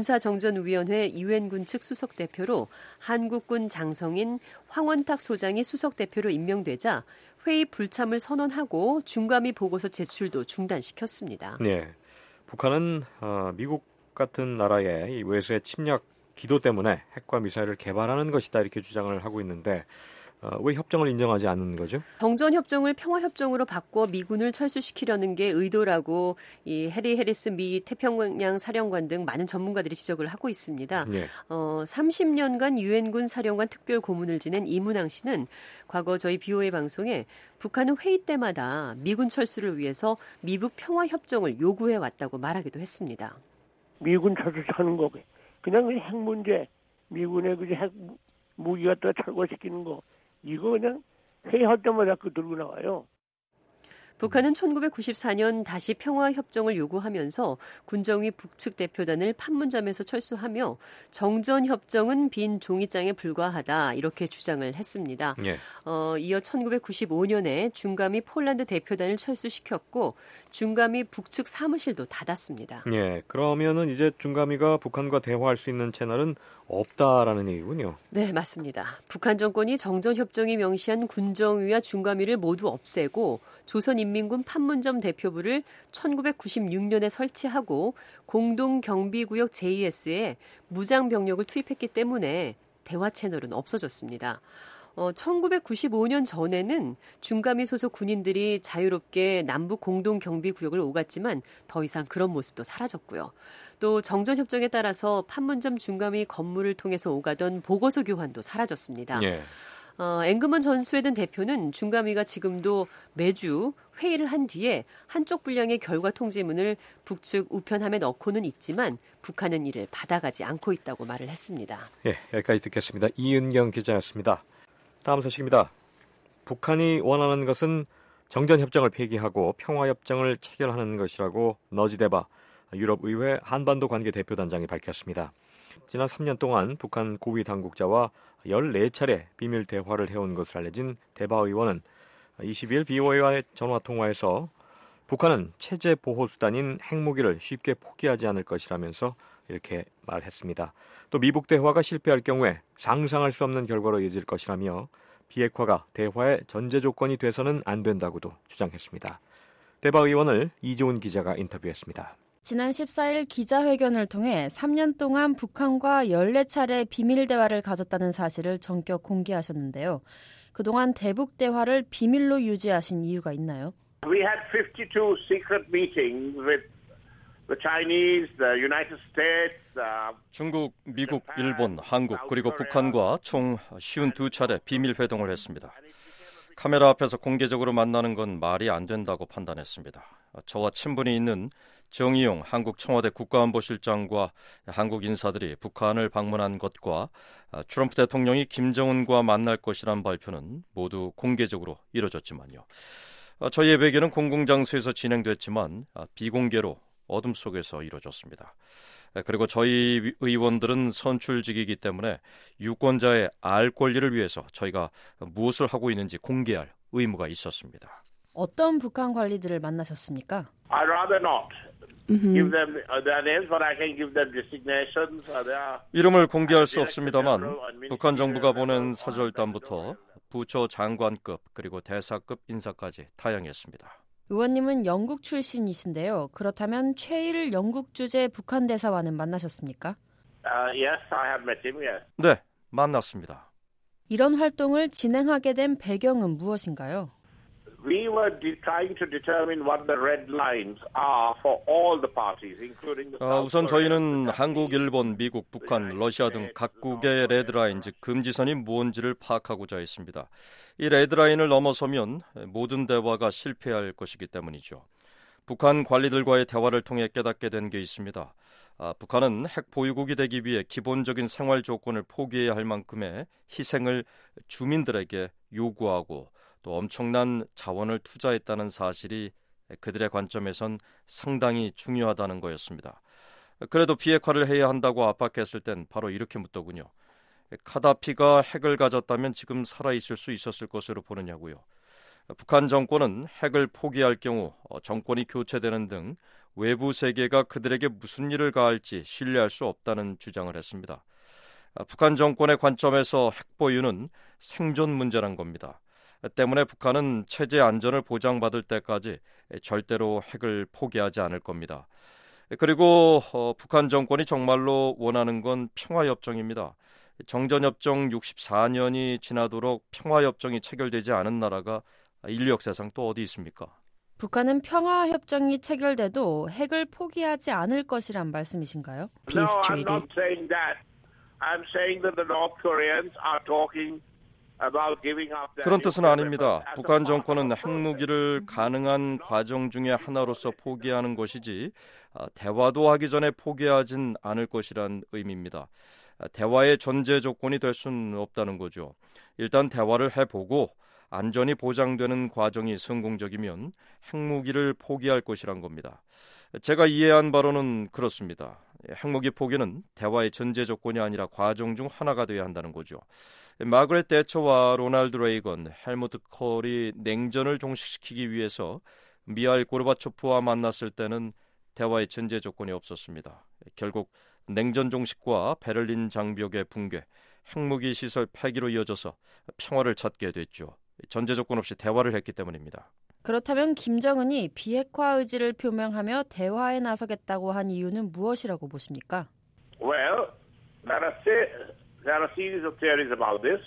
군사정전위원회 유엔군 측 수석대표로 한국군 장성인 황원탁 소장이 수석대표로 임명되자 회의 불참을 선언하고 중감위 보고서 제출도 중단시켰습니다. 네, 북한은 미국 같은 나라의 이 외세 침략 기도 때문에 핵과 미사일을 개발하는 것이다 이렇게 주장을 하고 있는데 왜 협정을 인정하지 않는 거죠? 정전협정을 평화협정으로 바꿔 미군을 철수시키려는 게 의도라고 이 해리 해리스 미 태평양 사령관 등 많은 전문가들이 지적을 하고 있습니다. 네. 30년간 유엔군 사령관 특별 고문을 지낸 이문항 씨는 과거 저희 BOA 방송에 북한은 회의 때마다 미군 철수를 위해서 미북 평화협정을 요구해 왔다고 말하기도 했습니다. 미군 철수하는 거 그냥 핵 문제, 미군의 핵 무기 갖다 철거시키는 거 이거 그냥 회의할 때마다 들고 나와요. 북한은 1994년 다시 평화협정을 요구하면서 군정위 북측 대표단을 판문점에서 철수하며 정전협정은 빈 종이장에 불과하다 이렇게 주장을 했습니다. 예. 이어 1995년에 중감이 폴란드 대표단을 철수시켰고 중감이 북측 사무실도 닫았습니다. 예, 그러면은 이제 중감이가 북한과 대화할 수 있는 채널은 없다라는 얘기군요. 네, 맞습니다. 북한 정권이 정전협정이 명시한 군정위와 중감위를 모두 없애고 조선인민군 판문점 대표부를 1996년에 설치하고 공동경비구역 JS에 무장병력을 투입했기 때문에 대화 채널은 없어졌습니다. 1995년 전에는 중감위 소속 군인들이 자유롭게 남북 공동경비구역을 오갔지만 더 이상 그런 모습도 사라졌고요. 또 정전협정에 따라서 판문점 중감위 건물을 통해서 오가던 보고서 교환도 사라졌습니다. 예. 앵그먼 전 스웨덴 대표는 중감위가 지금도 매주 회의를 한 뒤에 한쪽 분량의 결과 통지문을 북측 우편함에 넣고는 있지만 북한은 이를 받아가지 않고 있다고 말을 했습니다. 예, 여기까지 듣겠습니다. 이은경 기자였습니다. 다음 소식입니다. 북한이 원하는 것은 정전협정을 폐기하고 평화협정을 체결하는 것이라고 너지데바 유럽의회 한반도 관계 대표단장이 밝혔습니다. 지난 3년 동안 북한 고위 당국자와 14차례 비밀 대화를 해온 것으로 알려진 데바 의원은 20일 BOA와의 전화통화에서 북한은 체제 보호수단인 핵무기를 쉽게 포기하지 않을 것이라면서 이렇게 말했습니다. 또 미북 대화가 실패할 경우에 상상할 수 없는 결과로 이어질 것이라며 비핵화가 대화의 전제 조건이 돼서는 안 된다고도 주장했습니다. 데바 의원을 이조은 기자가 인터뷰했습니다. 지난 14일 기자회견을 통해 3년 동안 북한과 14차례 비밀 대화를 가졌다는 사실을 전격 공개하셨는데요. 그동안 대북 대화를 비밀로 유지하신 이유가 있나요? We had 52 secret meetings with the Chinese, the United States, 중국, 미국, 일본, 한국 그리고 북한과 총 52차례 비밀 회동을 했습니다. 카메라 앞에서 공개적으로 만나는 건 말이 안 된다고 판단했습니다. 저와 친분이 있는 정의용 한국 청와대 국가안보실장과 한국 인사들이 북한을 방문한 것과 트럼프 대통령이 김정은과 만날 것이란 발표는 모두 공개적으로 이뤄졌지만요. 저희의 회견은 공공장소에서 진행됐지만 비공개로 어둠 속에서 이뤄졌습니다. 그리고 저희 의원들은 선출직이기 때문에 유권자의 알 권리를 위해서 저희가 무엇을 하고 있는지 공개할 의무가 있었습니다. 어떤 북한 관리들을 만나셨습니까? I'd rather not give them their names, but I can give them designations. 이름을 공개할 수 없습니다만 북한 정부가 보낸 사절단부터 부처 장관급 그리고 대사급 인사까지 다양했습니다. 의원님은 영국 출신이신데요. 그렇다면 최일 영국 주재 북한 대사와는 만나셨습니까? Yes, I have met him, yes. 네, 만났습니다. 이런 활동을 진행하게 된 배경은 무엇인가요? We were trying to determine what the red lines are for all the parties, including the 우선 저희는 한국, 일본, 미국, 북한, 러시아 등 각국의 레드라인, 즉 금지선이 뭔지를 파악하고자 했습니다. 이 레드라인을 넘어서면 모든 대화가 실패할 것이기 때문이죠. 북한 관리들과의 대화를 통해 깨닫게 된 게 있습니다. 북한은 핵 보유국이 되기 위해 기본적인 생활 조건을 포기해야 할 만큼의 희생을 주민들에게 요구하고 또 엄청난 자원을 투자했다는 사실이 그들의 관점에선 상당히 중요하다는 거였습니다. 그래도 비핵화를 해야 한다고 압박했을 땐 바로 이렇게 묻더군요. 카다피가 핵을 가졌다면 지금 살아있을 수 있었을 것으로 보느냐고요. 북한 정권은 핵을 포기할 경우 정권이 교체되는 등 외부 세계가 그들에게 무슨 일을 가할지 신뢰할 수 없다는 주장을 했습니다. 북한 정권의 관점에서 핵 보유는 생존 문제란 겁니다. 때문에 북한은 체제 안전을 보장받을 때까지 절대로 핵을 포기하지 않을 겁니다. 그리고 북한 정권이 정말로 원하는 건 평화협정입니다. 정전협정 64년이 지나도록 평화협정이 체결되지 않은 나라가 인류 역사상 또 어디 있습니까? 북한은 평화협정이 체결돼도 핵을 포기하지 않을 것이란 말씀이신가요? No, I'm not saying that. I'm saying that the North Koreans are talking 그런 뜻은 아닙니다. 북한 정권은 핵무기를 가능한 과정 중에 하나로서 포기하는 것이지 대화도 하기 전에 포기하진 않을 것이란 의미입니다. 대화의 전제 조건이 될 수는 없다는 거죠. 일단 대화를 해보고 안전이 보장되는 과정이 성공적이면 핵무기를 포기할 것이란 겁니다. 제가 이해한 바로는 그렇습니다. 핵무기 포기는 대화의 전제 조건이 아니라 과정 중 하나가 되어야 한다는 거죠. 마그렛 대처와 로널드 레이건, 헬무트 콜이 냉전을 종식시키기 위해서 미하일 고르바초프와 만났을 때는 대화의 전제 조건이 없었습니다. 결국 냉전 종식과 베를린 장벽의 붕괴, 핵무기 시설 폐기로 이어져서 평화를 찾게 됐죠. 전제 조건 없이 대화를 했기 때문입니다. 그렇다면 김정은이 비핵화 의지를 표명하며 대화에 나서겠다고 한 이유는 무엇이라고 보십니까? Well, there are a series of theories about this.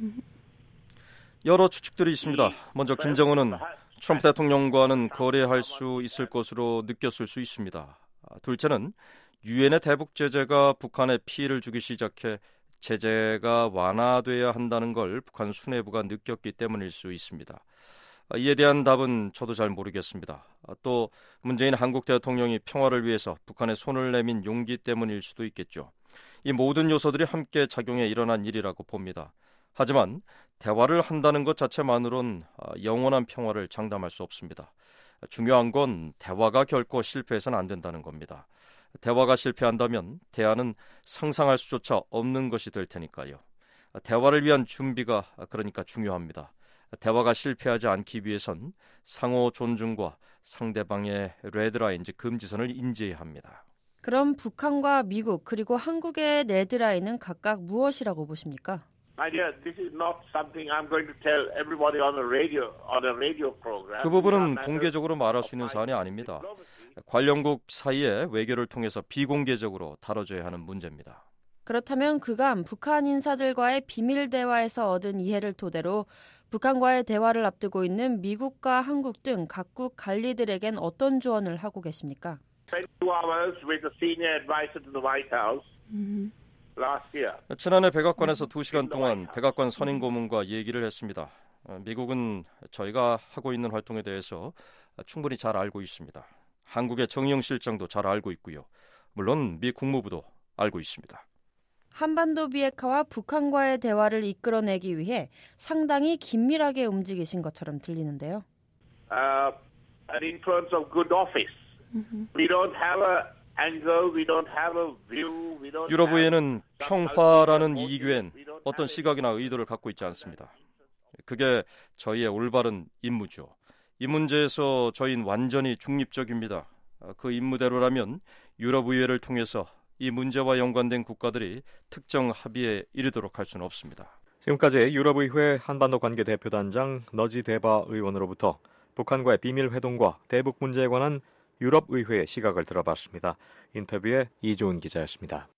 여러 추측들이 있습니다. 먼저 김정은은 트럼프 대통령과는 거래할 수 있을 것으로 느꼈을 수 있습니다. 둘째는 유엔의 대북 제재가 북한에 피해를 주기 시작해 제재가 완화돼야 한다는 걸 북한 수뇌부가 느꼈기 때문일 수 있습니다. 이에 대한 답은 저도 잘 모르겠습니다. 또 문재인 한국 대통령이 평화를 위해서 북한에 손을 내민 용기 때문일 수도 있겠죠. 이 모든 요소들이 함께 작용해 일어난 일이라고 봅니다. 하지만 대화를 한다는 것 자체만으론 영원한 평화를 장담할 수 없습니다. 중요한 건 대화가 결코 실패해서는 안 된다는 겁니다. 대화가 실패한다면 대안은 상상할 수조차 없는 것이 될 테니까요. 대화를 위한 준비가 그러니까 중요합니다. 대화가 실패하지 않기 위해선 상호 존중과 상대방의 레드라인, 즉 금지선을 인지해야 합니다. 그럼 북한과 미국 그리고 한국의 레드라인은 각각 무엇이라고 보십니까? This is not something I'm going to tell everybody on a radio program. 그 부분은 공개적으로 말할 수 있는 사안이 아닙니다. 관련국 사이의 외교를 통해서 비공개적으로 다뤄져야 하는 문제입니다. 그렇다면 그간 북한 인사들과의 비밀 대화에서 얻은 이해를 토대로 북한과의 대화를 앞두고 있는 미국과 한국 등 각국 관리들에겐 어떤 조언을 하고 계십니까? 22 hours with a senior advisor to the White House last year. 지난해 백악관에서 2시간 동안 백악관 선임 고문과 얘기를 했습니다. 미국은 저희가 하고 있는 활동에 대해서 충분히 잘 알고 있습니다. 한국의 정의용 실장도 잘 알고 있고요. 물론 미 국무부도 알고 있습니다. 한반도 비핵화와 북한과의 대화를 이끌어내기 위해 상당히 긴밀하게 움직이신 것처럼 들리는데요. An influence of good office. We don't have a angle, we don't have a view, we don't. 유럽 의회는 평화라는 이익 어떤 시각이나 의도를 갖고 있지 않습니다. 그게 저희의 올바른 임무죠. 이 문제에서 저희는 완전히 중립적입니다. 그 임무대로라면 유럽 의회를 통해서 이 문제와 연관된 국가들이 특정 합의에 이르도록 할 수는 없습니다. 지금까지 유럽의회 한반도 관계 대표단장 너지 데바 의원으로부터 북한과의 비밀 회동과 대북 문제에 관한 유럽의회의 시각을 들어봤습니다. 인터뷰에 이조은 기자였습니다.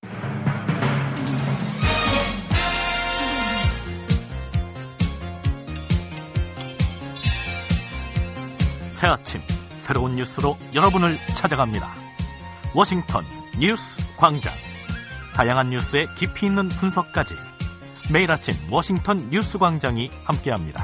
새 아침 새로운 뉴스로 여러분을 찾아갑니다. 워싱턴 뉴스 광장. 다양한 뉴스의 깊이 있는 분석까지 매일 아침 워싱턴 뉴스 광장이 함께합니다.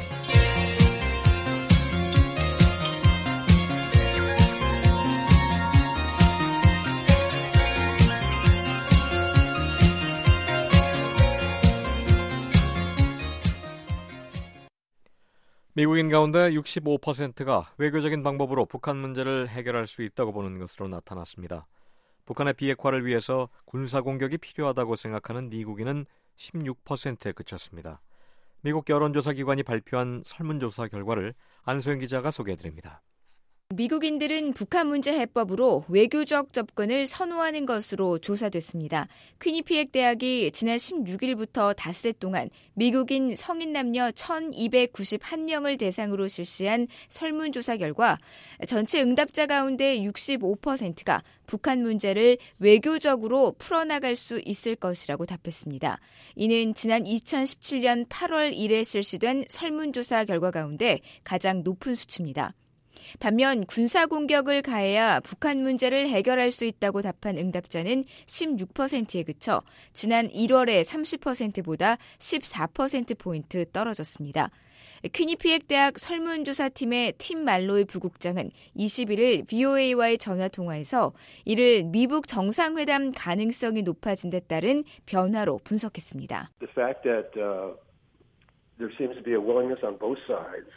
미국인 가운데 65%가 외교적인 방법으로 북한 문제를 해결할 수 있다고 보는 것으로 나타났습니다. 북한의 비핵화를 위해서 군사공격이 필요하다고 생각하는 미국인은 16%에 그쳤습니다. 미국 여론조사기관이 발표한 설문조사 결과를 안소영 기자가 소개해드립니다. 미국인들은 북한 문제 해법으로 외교적 접근을 선호하는 것으로 조사됐습니다. 퀴니피엑 대학이 지난 16일부터 닷새 동안 미국인 성인 남녀 1,291명을 대상으로 실시한 설문조사 결과 전체 응답자 가운데 65%가 북한 문제를 외교적으로 풀어나갈 수 있을 것이라고 답했습니다. 이는 지난 2017년 8월 이래 실시된 설문조사 결과 가운데 가장 높은 수치입니다. 반면 군사공격을 가해야 북한 문제를 해결할 수 있다고 답한 응답자는 16%에 그쳐 지난 1월의 30%보다 14%포인트 떨어졌습니다. 퀴니피엑 대학 설문조사팀의 팀 말로이 부국장은 21일 VOA와의 전화통화에서 이를 미북 정상회담 가능성이 높아진 데 따른 변화로 분석했습니다. The fact that there seems to be a willingness on both sides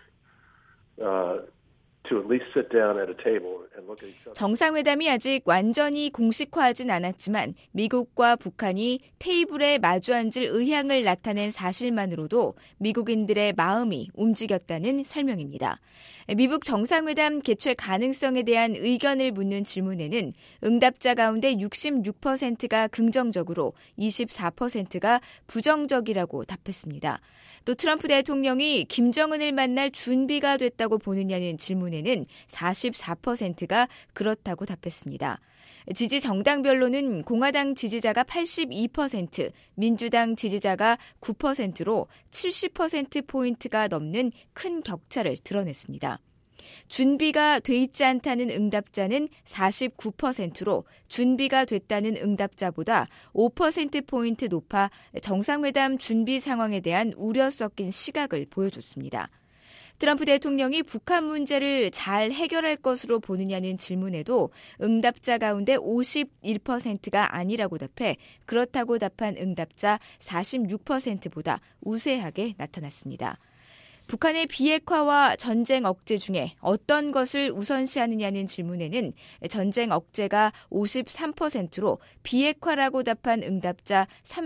to at least sit down at a table and look at each other. 정상회담이 아직 완전히 공식화하진 않았지만 미국과 북한이 테이블에 마주 앉을 의향을 나타낸 사실만으로도 미국인들의 마음이 움직였다는 설명입니다. 미북 정상회담 개최 가능성에 대한 의견을 묻는 질문에는 응답자 가운데 66%가 긍정적으로 24%가 부정적이라고 답했습니다. 또 트럼프 대통령이 김정은을 만날 준비가 됐다고 보느냐는 질문에는 44%가 그렇다고 답했습니다. 지지 정당별로는 공화당 지지자가 82%, 민주당 지지자가 9%로 70%포인트가 넘는 큰 격차를 드러냈습니다. 준비가 돼 있지 않다는 응답자는 49%로 준비가 됐다는 응답자보다 5%포인트 높아 정상회담 준비 상황에 대한 우려 섞인 시각을 보여줬습니다. 트럼프 대통령이 북한 문제를 잘 해결할 것으로 보느냐는 질문에도 응답자 가운데 51%가 아니라고 답해 그렇다고 답한 응답자 46%보다 우세하게 나타났습니다. 북한의 비핵화와 전쟁 억제 중에 어떤 것을 우선시하느냐는 질문에는 전쟁 억제가 53%로 비핵화라고 답한 응답자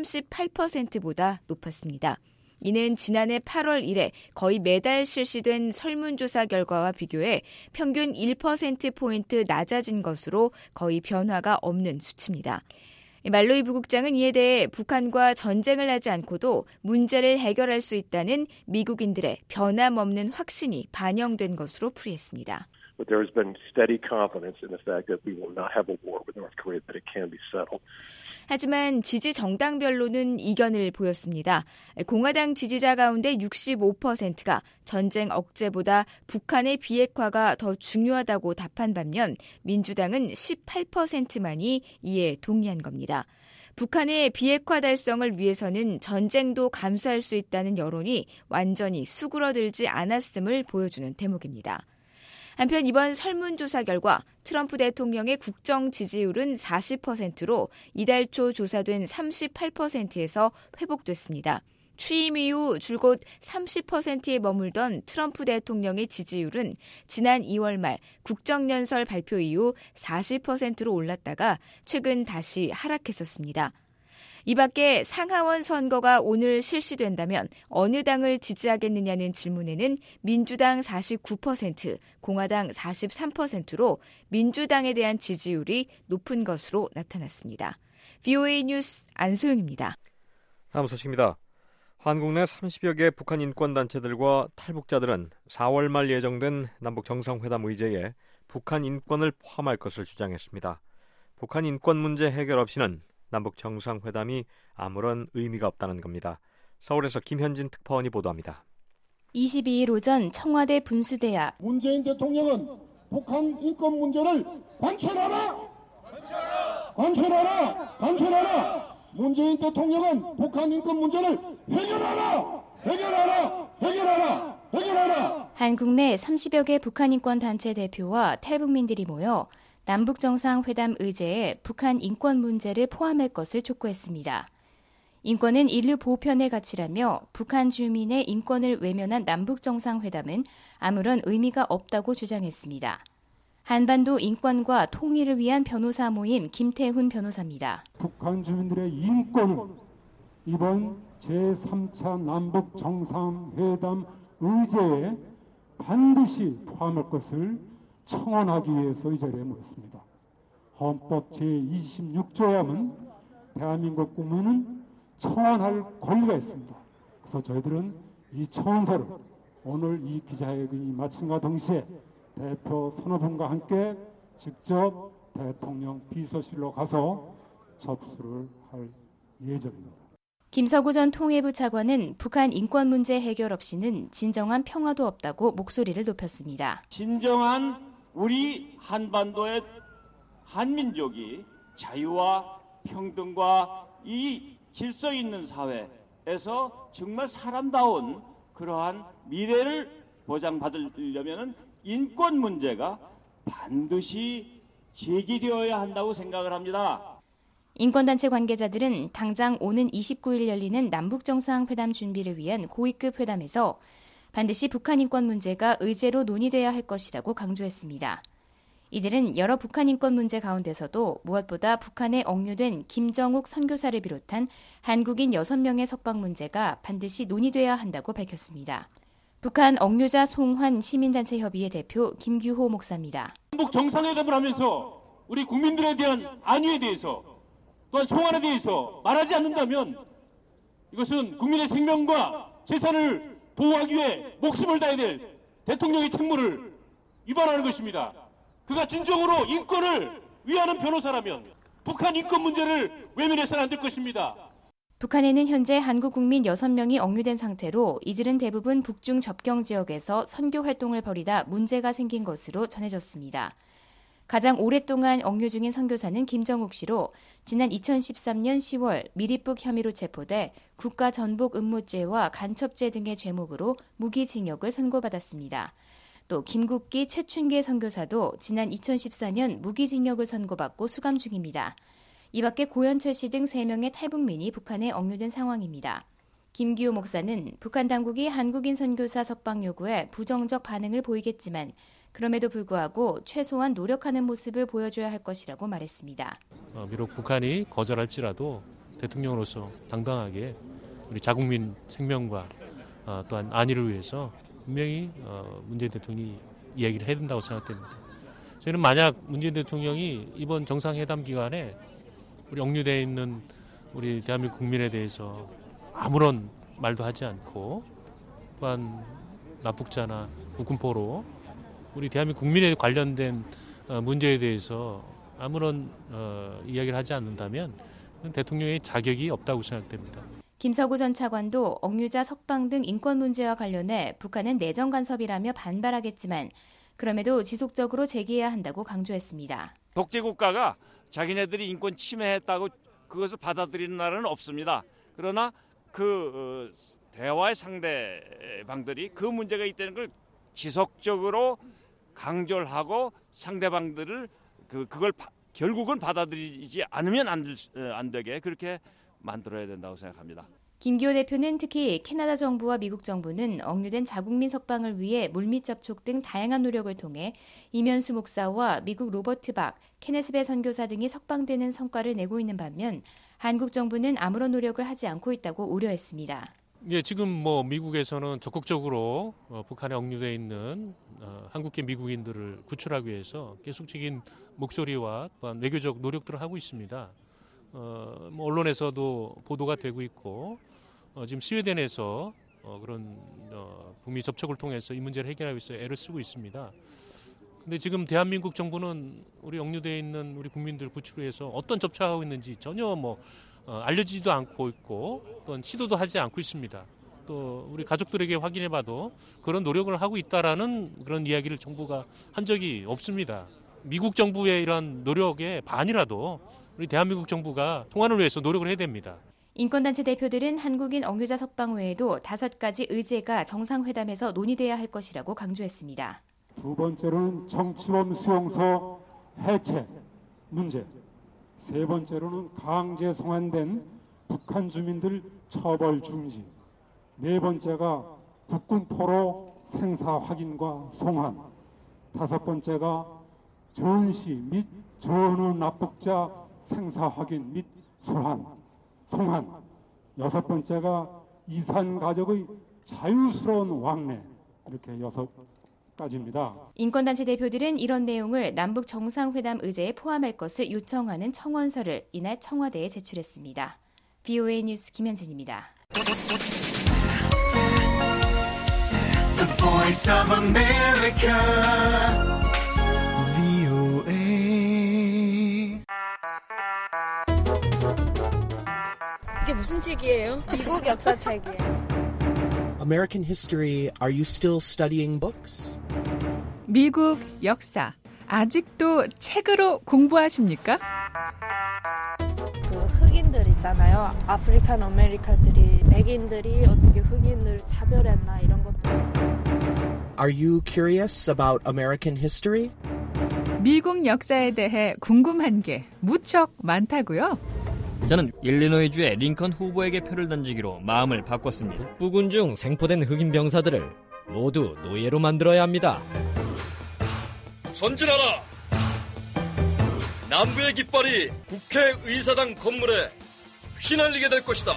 38%보다 높았습니다. 이는 지난해 8월 이래 거의 매달 실시된 설문조사 결과와 비교해 평균 1%포인트 낮아진 것으로 거의 변화가 없는 수치입니다. 말로이 부국장은 이에 대해 북한과 전쟁을 하지 않고도 문제를 해결할 수 있다는 미국인들의 변함없는 확신이 반영된 것으로 풀이했습니다. But there has been steady confidence in the fact that we will not have a war with North Korea, that it can be settled. 하지만 지지 정당별로는 이견을 보였습니다. 공화당 지지자 가운데 65%가 전쟁 억제보다 북한의 비핵화가 더 중요하다고 답한 반면 민주당은 18%만이 이에 동의한 겁니다. 북한의 비핵화 달성을 위해서는 전쟁도 감수할 수 있다는 여론이 완전히 수그러들지 않았음을 보여주는 대목입니다. 한편 이번 설문조사 결과 트럼프 대통령의 국정 지지율은 40%로 이달 초 조사된 38%에서 회복됐습니다. 취임 이후 줄곧 30%에 머물던 트럼프 대통령의 지지율은 지난 2월 말 국정연설 발표 이후 40%로 올랐다가 최근 다시 하락했었습니다. 이 밖에 상하원 선거가 오늘 실시된다면 어느 당을 지지하겠느냐는 질문에는 민주당 49%, 공화당 43%로 민주당에 대한 지지율이 높은 것으로 나타났습니다. VOA 뉴스 안소영입니다. 다음 소식입니다. 한국 내 30여 개 북한 인권단체들과 탈북자들은 4월 말 예정된 남북 정상회담 의제에 북한 인권을 포함할 것을 주장했습니다. 북한 인권 문제 해결 없이는 남북 정상회담이 아무런 의미가 없다는 겁니다. 서울에서 김현진 특파원이 보도합니다. 22일 오전 청와대 분수대야 문재인 대통령은 북한 인권 문제를 관철하라! 관철하라! 관철하라! 문재인 대통령은 북한 인권 문제를 해결하라! 해결하라! 해결하라! 해결하라! 한국 내 30여 개 북한 인권 단체 대표와 탈북민들이 모여 남북정상회담 의제에 북한 인권 문제를 포함할 것을 촉구했습니다. 인권은 인류 보편의 가치라며 북한 주민의 인권을 외면한 남북정상회담은 아무런 의미가 없다고 주장했습니다. 한반도 인권과 통일을 위한 변호사 모임 김태훈 변호사입니다. 북한 주민들의 인권은 이번 제3차 남북정상회담 의제에 반드시 포함할 것을 청원하기 위해서 이 자리에 모였습니다. 헌법 제26조에는 대한민국 국민은 청원할 권리가 있습니다. 그래서 저희들은 이 청원서를 오늘 이 기자회견이 마침과 동시에 대표 서너 분과 함께 직접 대통령 비서실로 가서 접수를 할 예정입니다. 김서구 전 통일부 차관은 북한 인권 문제 해결 없이는 진정한 평화도 없다고 목소리를 높였습니다. 진정한 우리 한반도의 한민족이 자유와 평등과 이 질서 있는 사회에서 정말 사람다운 그러한 미래를 보장받으려면 인권 문제가 반드시 제기되어야 한다고 생각을 합니다. 인권단체 관계자들은 당장 오는 29일 열리는 남북정상회담 준비를 위한 고위급 회담에서 반드시 북한 인권 문제가 의제로 논의돼야 할 것이라고 강조했습니다. 이들은 여러 북한 인권 문제 가운데서도 무엇보다 북한에 억류된 김정욱 선교사를 비롯한 한국인 6명의 석방 문제가 반드시 논의돼야 한다고 밝혔습니다. 북한 억류자 송환 시민단체 협의회 대표 김규호 목사입니다. 남북 정상회담을 하면서 우리 국민들에 대한 안위에 대해서 또한 송환에 대해서 말하지 않는다면 이것은 국민의 생명과 재산을 보호하기 위해 목숨을 다해야 될 대통령의 책무를 위반하는 것입니다. 그가 진정으로 인권을 위하는 변호사라면 북한 인권 문제를 외면해서는 안 될 것입니다. 북한에는 현재 한국 국민 6명이 억류된 상태로 이들은 대부분 북중 접경 지역에서 선교 활동을 벌이다 문제가 생긴 것으로 전해졌습니다. 가장 오랫동안 억류 중인 선교사는 김정욱 씨로 지난 2013년 10월 미립북 혐의로 체포돼 국가전복 음모죄와 간첩죄 등의 죄목으로 무기징역을 선고받았습니다. 또 김국기, 최춘계 선교사도 지난 2014년 무기징역을 선고받고 수감 중입니다. 이 밖에 고현철 씨 등 3명의 탈북민이 북한에 억류된 상황입니다. 김기호 목사는 북한 당국이 한국인 선교사 석방 요구에 부정적 반응을 보이겠지만 그럼에도 불구하고 최소한 노력하는 모습을 보여줘야 할 것이라고 말했습니다. 비록 북한이 거절할지라도 대통령으로서 당당하게 우리 자국민 생명과 또한 안위를 위해서 분명히 문재인 대통령이 이야기를 해야 된다고 생각됩니다. 저희는 만약 문재인 대통령이 이번 정상회담 기간에 우리 억류되어 있는 우리 대한민국 국민에 대해서 아무런 말도 하지 않고 또한 납북자나 국군포로 우리 대한민국 국민에 관련된 문제에 대해서 아무런 이야기를 하지 않는다면 대통령의 자격이 없다고 생각됩니다. 김서구 전 차관도 억류자 석방 등 인권 문제와 관련해 북한은 내정 간섭이라며 반발하겠지만 그럼에도 지속적으로 제기해야 한다고 강조했습니다. 독재국가가 자기네들이 인권 침해했다고 그것을 받아들이는 나라는 없습니다. 그러나 그 대화의 상대방들이 그 문제가 있다는 걸 지속적으로 강조를 하고 상대방들을 그걸 결국은 받아들이지 않으면 안 되게 그렇게 만들어야 된다고 생각합니다. 김기호 대표는 특히 캐나다 정부와 미국 정부는 억류된 자국민 석방을 위해 물밑 접촉 등 다양한 노력을 통해 이면수 목사와 미국 로버트 박, 케네스 배 선교사 등이 석방되는 성과를 내고 있는 반면 한국 정부는 아무런 노력을 하지 않고 있다고 우려했습니다. 예, 지금 미국에서는 적극적으로 북한에 억류되어 있는 한국계 미국인들을 구출하기 위해서 계속적인 목소리와 또한 외교적 노력들을 하고 있습니다. 언론에서도 보도가 되고 있고 지금 스웨덴에서 그런 북미 접촉을 통해서 이 문제를 해결하기 위해서 애를 쓰고 있습니다. 근데 지금 대한민국 정부는 우리 억류되어 있는 우리 국민들 구출을 위해서 어떤 접촉하고 있는지 전혀 알려지지도 않고 있고 또 시도도 하지 않고 있습니다. 또 우리 가족들에게 확인해봐도 그런 노력을 하고 있다라는 그런 이야기를 정부가 한 적이 없습니다. 미국 정부의 이런 노력의 반이라도 우리 대한민국 정부가 통한을 위해서 노력을 해야 됩니다. 인권단체 대표들은 한국인 억류자 석방 외에도 5가지 의제가 정상회담에서 논의돼야 할 것이라고 강조했습니다. 두 번째로는 정치범 수용소 해체 문제, 세 번째로는 강제 송환된 북한 주민들 처벌 중지, 네 번째가 국군 포로 생사 확인과 송환, 다섯 번째가 전시 및 전후 납북자 생사 확인 및 송환, 여섯 번째가 이산 가족의 자유스러운 왕래, 이렇게 6가지입니다. 인권단체 대표들은 이런 내용을 남북 정상회담 의제에 포함할 것을 요청하는 청원서를 이날 청와대에 제출했습니다. VOA 뉴스 김현진입니다. The Voice of America, VOA. 이게 무슨 책이에요? 미국 역사책이에요. American history, are you still studying books? 미국 역사, 아직도 책으로 공부하십니까? 그 흑인들 있잖아요. 아프리칸 아메리카들이 백인들이 어떻게 흑인을 차별했나 이런 것도. Are you curious about American history? 미국 역사에 대해 궁금한 게 무척 많다고요? 저는 일리노이주의 링컨 후보에게 표를 던지기로 마음을 바꿨습니다. 북부군 중 생포된 흑인 병사들을 모두 노예로 만들어야 합니다. 전진하라! 남부의 깃발이 국회의사당 건물에 휘날리게 될 것이다.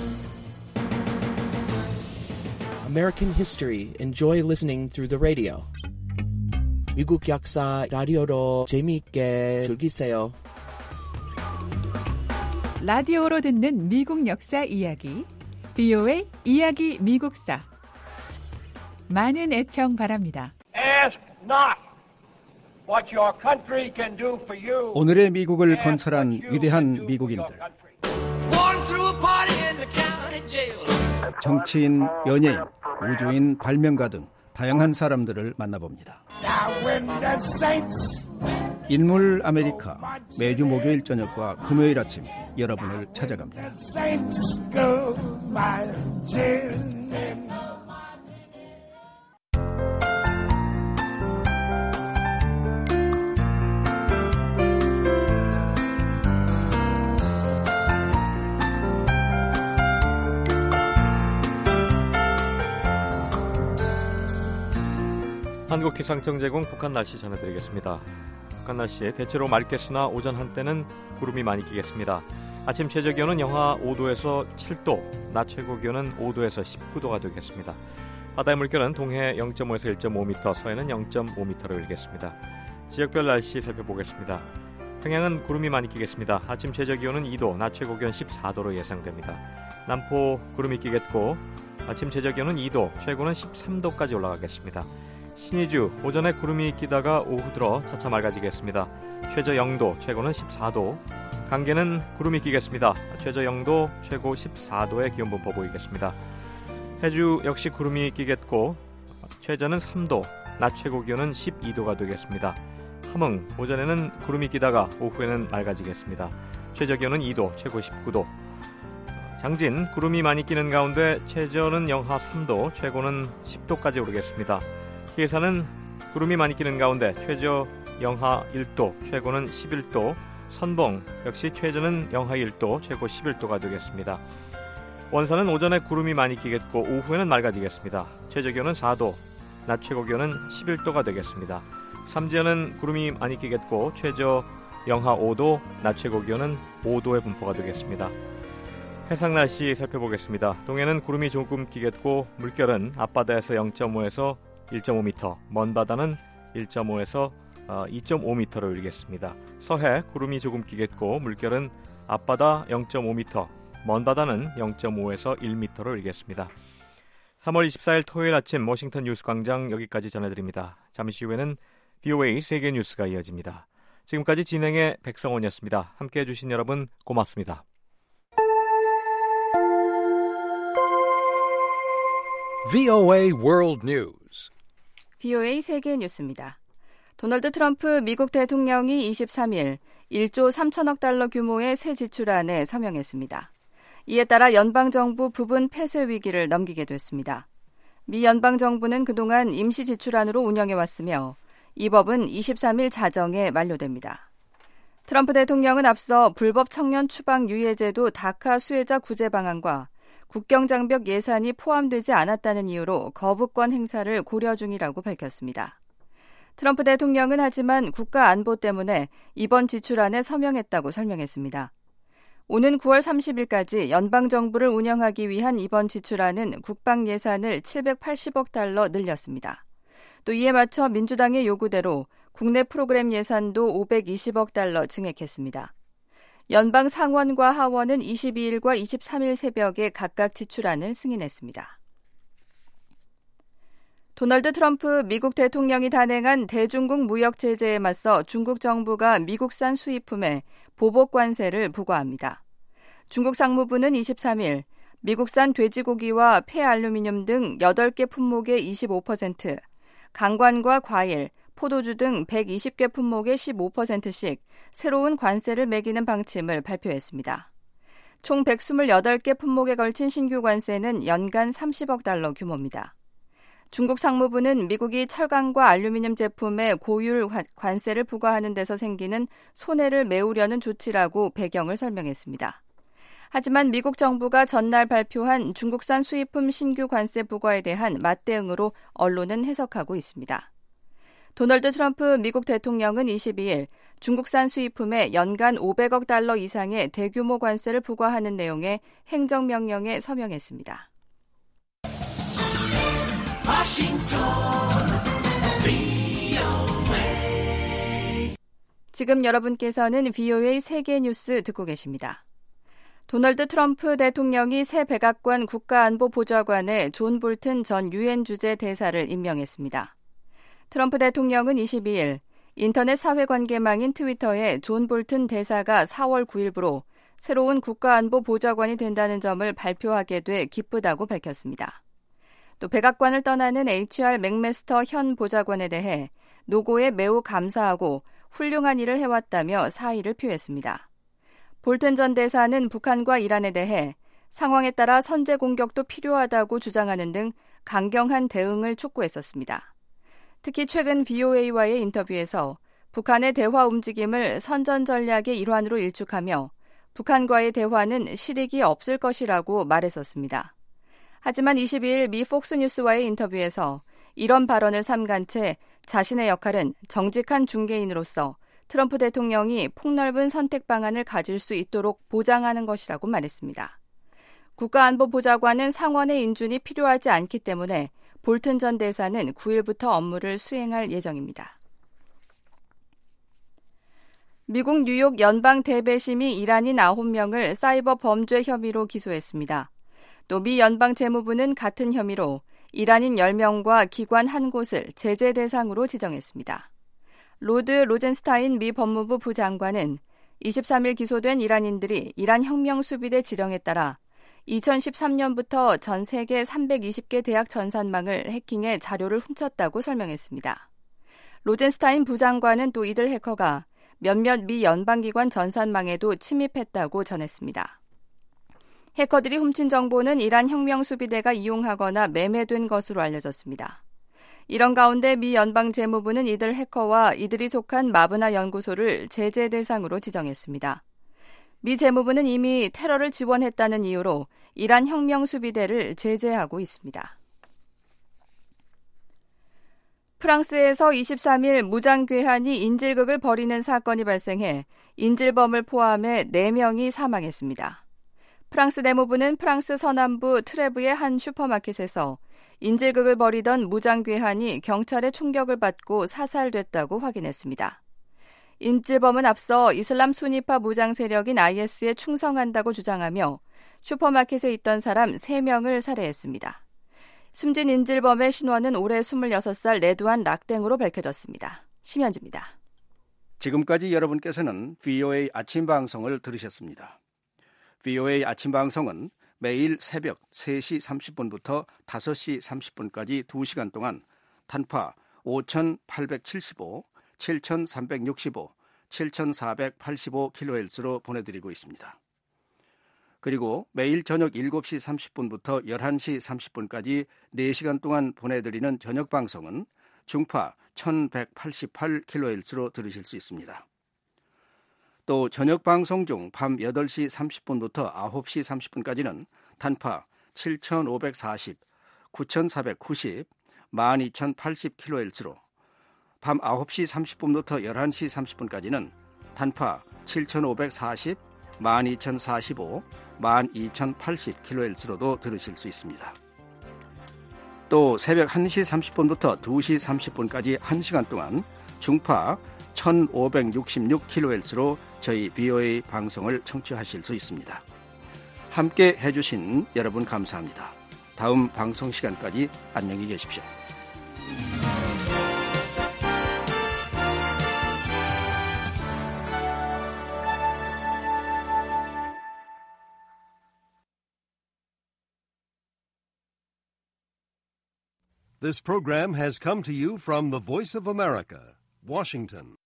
American history. Enjoy listening through the radio. 미국 역사 라디오로 재미있게 즐기세요. 라디오로 듣는 미국 역사 이야기, VOA 이야기 미국사. 많은 애청 바랍니다. Ask not what your country can do for you. 오늘의 미국을 건설한 위대한 미국인들. 정치인, 연예인, 우주인, 발명가 등 다양한 사람들을 만나봅니다. 인물 아메리카, 매주 목요일 저녁과 금요일 아침 여러분을 찾아갑니다. 한국기상청 제공 북한 날씨 전해드리겠습니다. 북한 날씨 대체로 맑겠으나 오전 한때는 구름이 많이 끼겠습니다. 아침 최저기온은 영하 5도에서 7도, 낮 최고기온은 5도에서 19도가 되겠습니다. 바다의 물결은 동해 0.5에서 1.5m, 서해는 0.5m로 일겠습니다. 지역별 날씨 살펴보겠습니다. 평양은 구름이 많이 끼겠습니다. 아침 최저기온은 2도, 낮 최고기온 14도로 예상됩니다. 남포 구름이 끼겠고 아침 최저기온은 2도, 최고는 13도까지 올라가겠습니다. 신의주 오전에 구름이 끼다가 오후 들어 차차 맑아지겠습니다. 최저 0도, 최고는 14도. 강계는 구름이 끼겠습니다. 최저 0도, 최고 14도의 기온 분포 보이겠습니다. 해주 역시 구름이 끼겠고 최저는 3도, 낮 최고 기온은 12도가 되겠습니다. 함흥 오전에는 구름이 끼다가 오후에는 맑아지겠습니다. 최저 기온은 2도, 최고 19도. 장진 구름이 많이 끼는 가운데 최저는 영하 3도, 최고는 10도까지 오르겠습니다. 희해산은 구름이 많이 끼는 가운데 최저 영하 1도, 최고는 11도. 선봉 역시 최저는 영하 1도, 최고 11도가 되겠습니다. 원산은 오전에 구름이 많이 끼겠고 오후에는 맑아지겠습니다. 최저 기온은 4도, 낮 최고 기온은 11도가 되겠습니다. 삼지연은 구름이 많이 끼겠고 최저 영하 5도, 낮 최고 기온은 5도의 분포가 되겠습니다. 해상 날씨 살펴보겠습니다. 동해는 구름이 조금 끼겠고 물결은 앞바다에서 0.5에서 1.5m, 먼 바다는 1.5에서 2.5m로 일겠습니다. 서해 구름이 조금 끼겠고 물결은 앞바다 0.5m, 먼 바다는 0.5에서 1m로 일겠습니다. 3월 24일 토요일 아침 워싱턴 뉴스 광장 여기까지 전해드립니다. 잠시 후에는 VOA 세계 뉴스가 이어집니다. 지금까지 진행의 백성원이었습니다. 함께해 주신 여러분 고맙습니다. VOA World News. VOA 세계 뉴스입니다. 도널드 트럼프 미국 대통령이 23일 1조 3천억 달러 규모의 새 지출안에 서명했습니다. 이에 따라 연방정부 부분 폐쇄 위기를 넘기게 됐습니다. 미 연방정부는 그동안 임시 지출안으로 운영해왔으며 이 법은 23일 자정에 만료됩니다. 트럼프 대통령은 앞서 불법 청년 추방 유예제도 다카 수혜자 구제 방안과 국경장벽 예산이 포함되지 않았다는 이유로 거부권 행사를 고려 중이라고 밝혔습니다. 트럼프 대통령은 하지만 국가 안보 때문에 이번 지출안에 서명했다고 설명했습니다. 오는 9월 30일까지 연방정부를 운영하기 위한 이번 지출안은 국방 예산을 780억 달러 늘렸습니다. 또 이에 맞춰 민주당의 요구대로 국내 프로그램 예산도 520억 달러 증액했습니다. 연방 상원과 하원은 22일과 23일 새벽에 각각 지출안을 승인했습니다. 도널드 트럼프 미국 대통령이 단행한 대중국 무역 제재에 맞서 중국 정부가 미국산 수입품에 보복 관세를 부과합니다. 중국 상무부는 23일 미국산 돼지고기와 폐알루미늄 등 8개 품목의 25%, 강관과 과일, 포도주 등 120개 품목의 15%씩 새로운 관세를 매기는 방침을 발표했습니다. 총 128개 품목에 걸친 신규 관세는 연간 30억 달러 규모입니다. 중국 상무부는 미국이 철강과 알루미늄 제품에 고율 관세를 부과하는 데서 생기는 손해를 메우려는 조치라고 배경을 설명했습니다. 하지만 미국 정부가 전날 발표한 중국산 수입품 신규 관세 부과에 대한 맞대응으로 언론은 해석하고 있습니다. 도널드 트럼프 미국 대통령은 22일 중국산 수입품에 연간 500억 달러 이상의 대규모 관세를 부과하는 내용의 행정명령에 서명했습니다. 지금 여러분께서는 VOA 세계 뉴스 듣고 계십니다. 도널드 트럼프 대통령이 새 백악관 국가안보보좌관에 존 볼튼 전 유엔 주재 대사를 임명했습니다. 트럼프 대통령은 22일 인터넷 사회관계망인 트위터에 존 볼튼 대사가 4월 9일부로 새로운 국가안보보좌관이 된다는 점을 발표하게 돼 기쁘다고 밝혔습니다. 또 백악관을 떠나는 HR 맥메스터 현 보좌관에 대해 노고에 매우 감사하고 훌륭한 일을 해왔다며 사의를 표했습니다. 볼튼 전 대사는 북한과 이란에 대해 상황에 따라 선제 공격도 필요하다고 주장하는 등 강경한 대응을 촉구했었습니다. 특히 최근 VOA와의 인터뷰에서 북한의 대화 움직임을 선전 전략의 일환으로 일축하며 북한과의 대화는 실익이 없을 것이라고 말했었습니다. 하지만 22일 미 폭스뉴스와의 인터뷰에서 이런 발언을 삼간 채 자신의 역할은 정직한 중개인으로서 트럼프 대통령이 폭넓은 선택 방안을 가질 수 있도록 보장하는 것이라고 말했습니다. 국가안보보좌관은 상원의 인준이 필요하지 않기 때문에 볼튼 전 대사는 9일부터 업무를 수행할 예정입니다. 미국 뉴욕 연방대배심이 이란인 9명을 사이버 범죄 혐의로 기소했습니다. 또 미 연방재무부는 같은 혐의로 이란인 10명과 기관 한 곳을 제재 대상으로 지정했습니다. 로드 로젠스타인 미 법무부 부장관은 23일 기소된 이란인들이 이란 혁명수비대 지령에 따라 2013년부터 전 세계 320개 대학 전산망을 해킹해 자료를 훔쳤다고 설명했습니다. 로젠스타인 부장관은 또 이들 해커가 몇몇 미 연방기관 전산망에도 침입했다고 전했습니다. 해커들이 훔친 정보는 이란 혁명수비대가 이용하거나 매매된 것으로 알려졌습니다. 이런 가운데 미 연방재무부는 이들 해커와 이들이 속한 마브나 연구소를 제재 대상으로 지정했습니다. 미 재무부는 이미 테러를 지원했다는 이유로 이란 혁명수비대를 제재하고 있습니다. 프랑스에서 23일 무장괴한이 인질극을 벌이는 사건이 발생해 인질범을 포함해 4명이 사망했습니다. 프랑스 내무부는 프랑스 서남부 트레브의 한 슈퍼마켓에서 인질극을 벌이던 무장괴한이 경찰의 총격을 받고 사살됐다고 확인했습니다. 인질범은 앞서 이슬람 순위파 무장 세력인 IS에 충성한다고 주장하며 슈퍼마켓에 있던 사람 3명을 살해했습니다. 숨진 인질범의 신원은 올해 26살 레두안 락땡으로 밝혀졌습니다. 심현지입니다. 지금까지 여러분께서는 VOA 아침 방송을 들으셨습니다. VOA 아침 방송은 매일 새벽 3시 30분부터 5시 30분까지 2시간 동안 단파 5,875, 7,365, 7,485kHz로 보내드리고 있습니다. 그리고 매일 저녁 7시 30분부터 11시 30분까지 4시간 동안 보내드리는 저녁 방송은 중파 1,188kHz로 들으실 수 있습니다. 또 저녁 방송 중 밤 8시 30분부터 9시 30분까지는 단파 7,540, 9,490, 12,080kHz로 밤 9시 30분부터 11시 30분까지는 단파 7,540, 12,045, 12,080kHz로도 들으실 수 있습니다. 또 새벽 1시 30분부터 2시 30분까지 1시간 동안 중파 1,566kHz로 저희 VOA 방송을 청취하실 수 있습니다. 함께 해주신 여러분 감사합니다. 다음 방송 시간까지 안녕히 계십시오. This program has come to you from the Voice of America, Washington.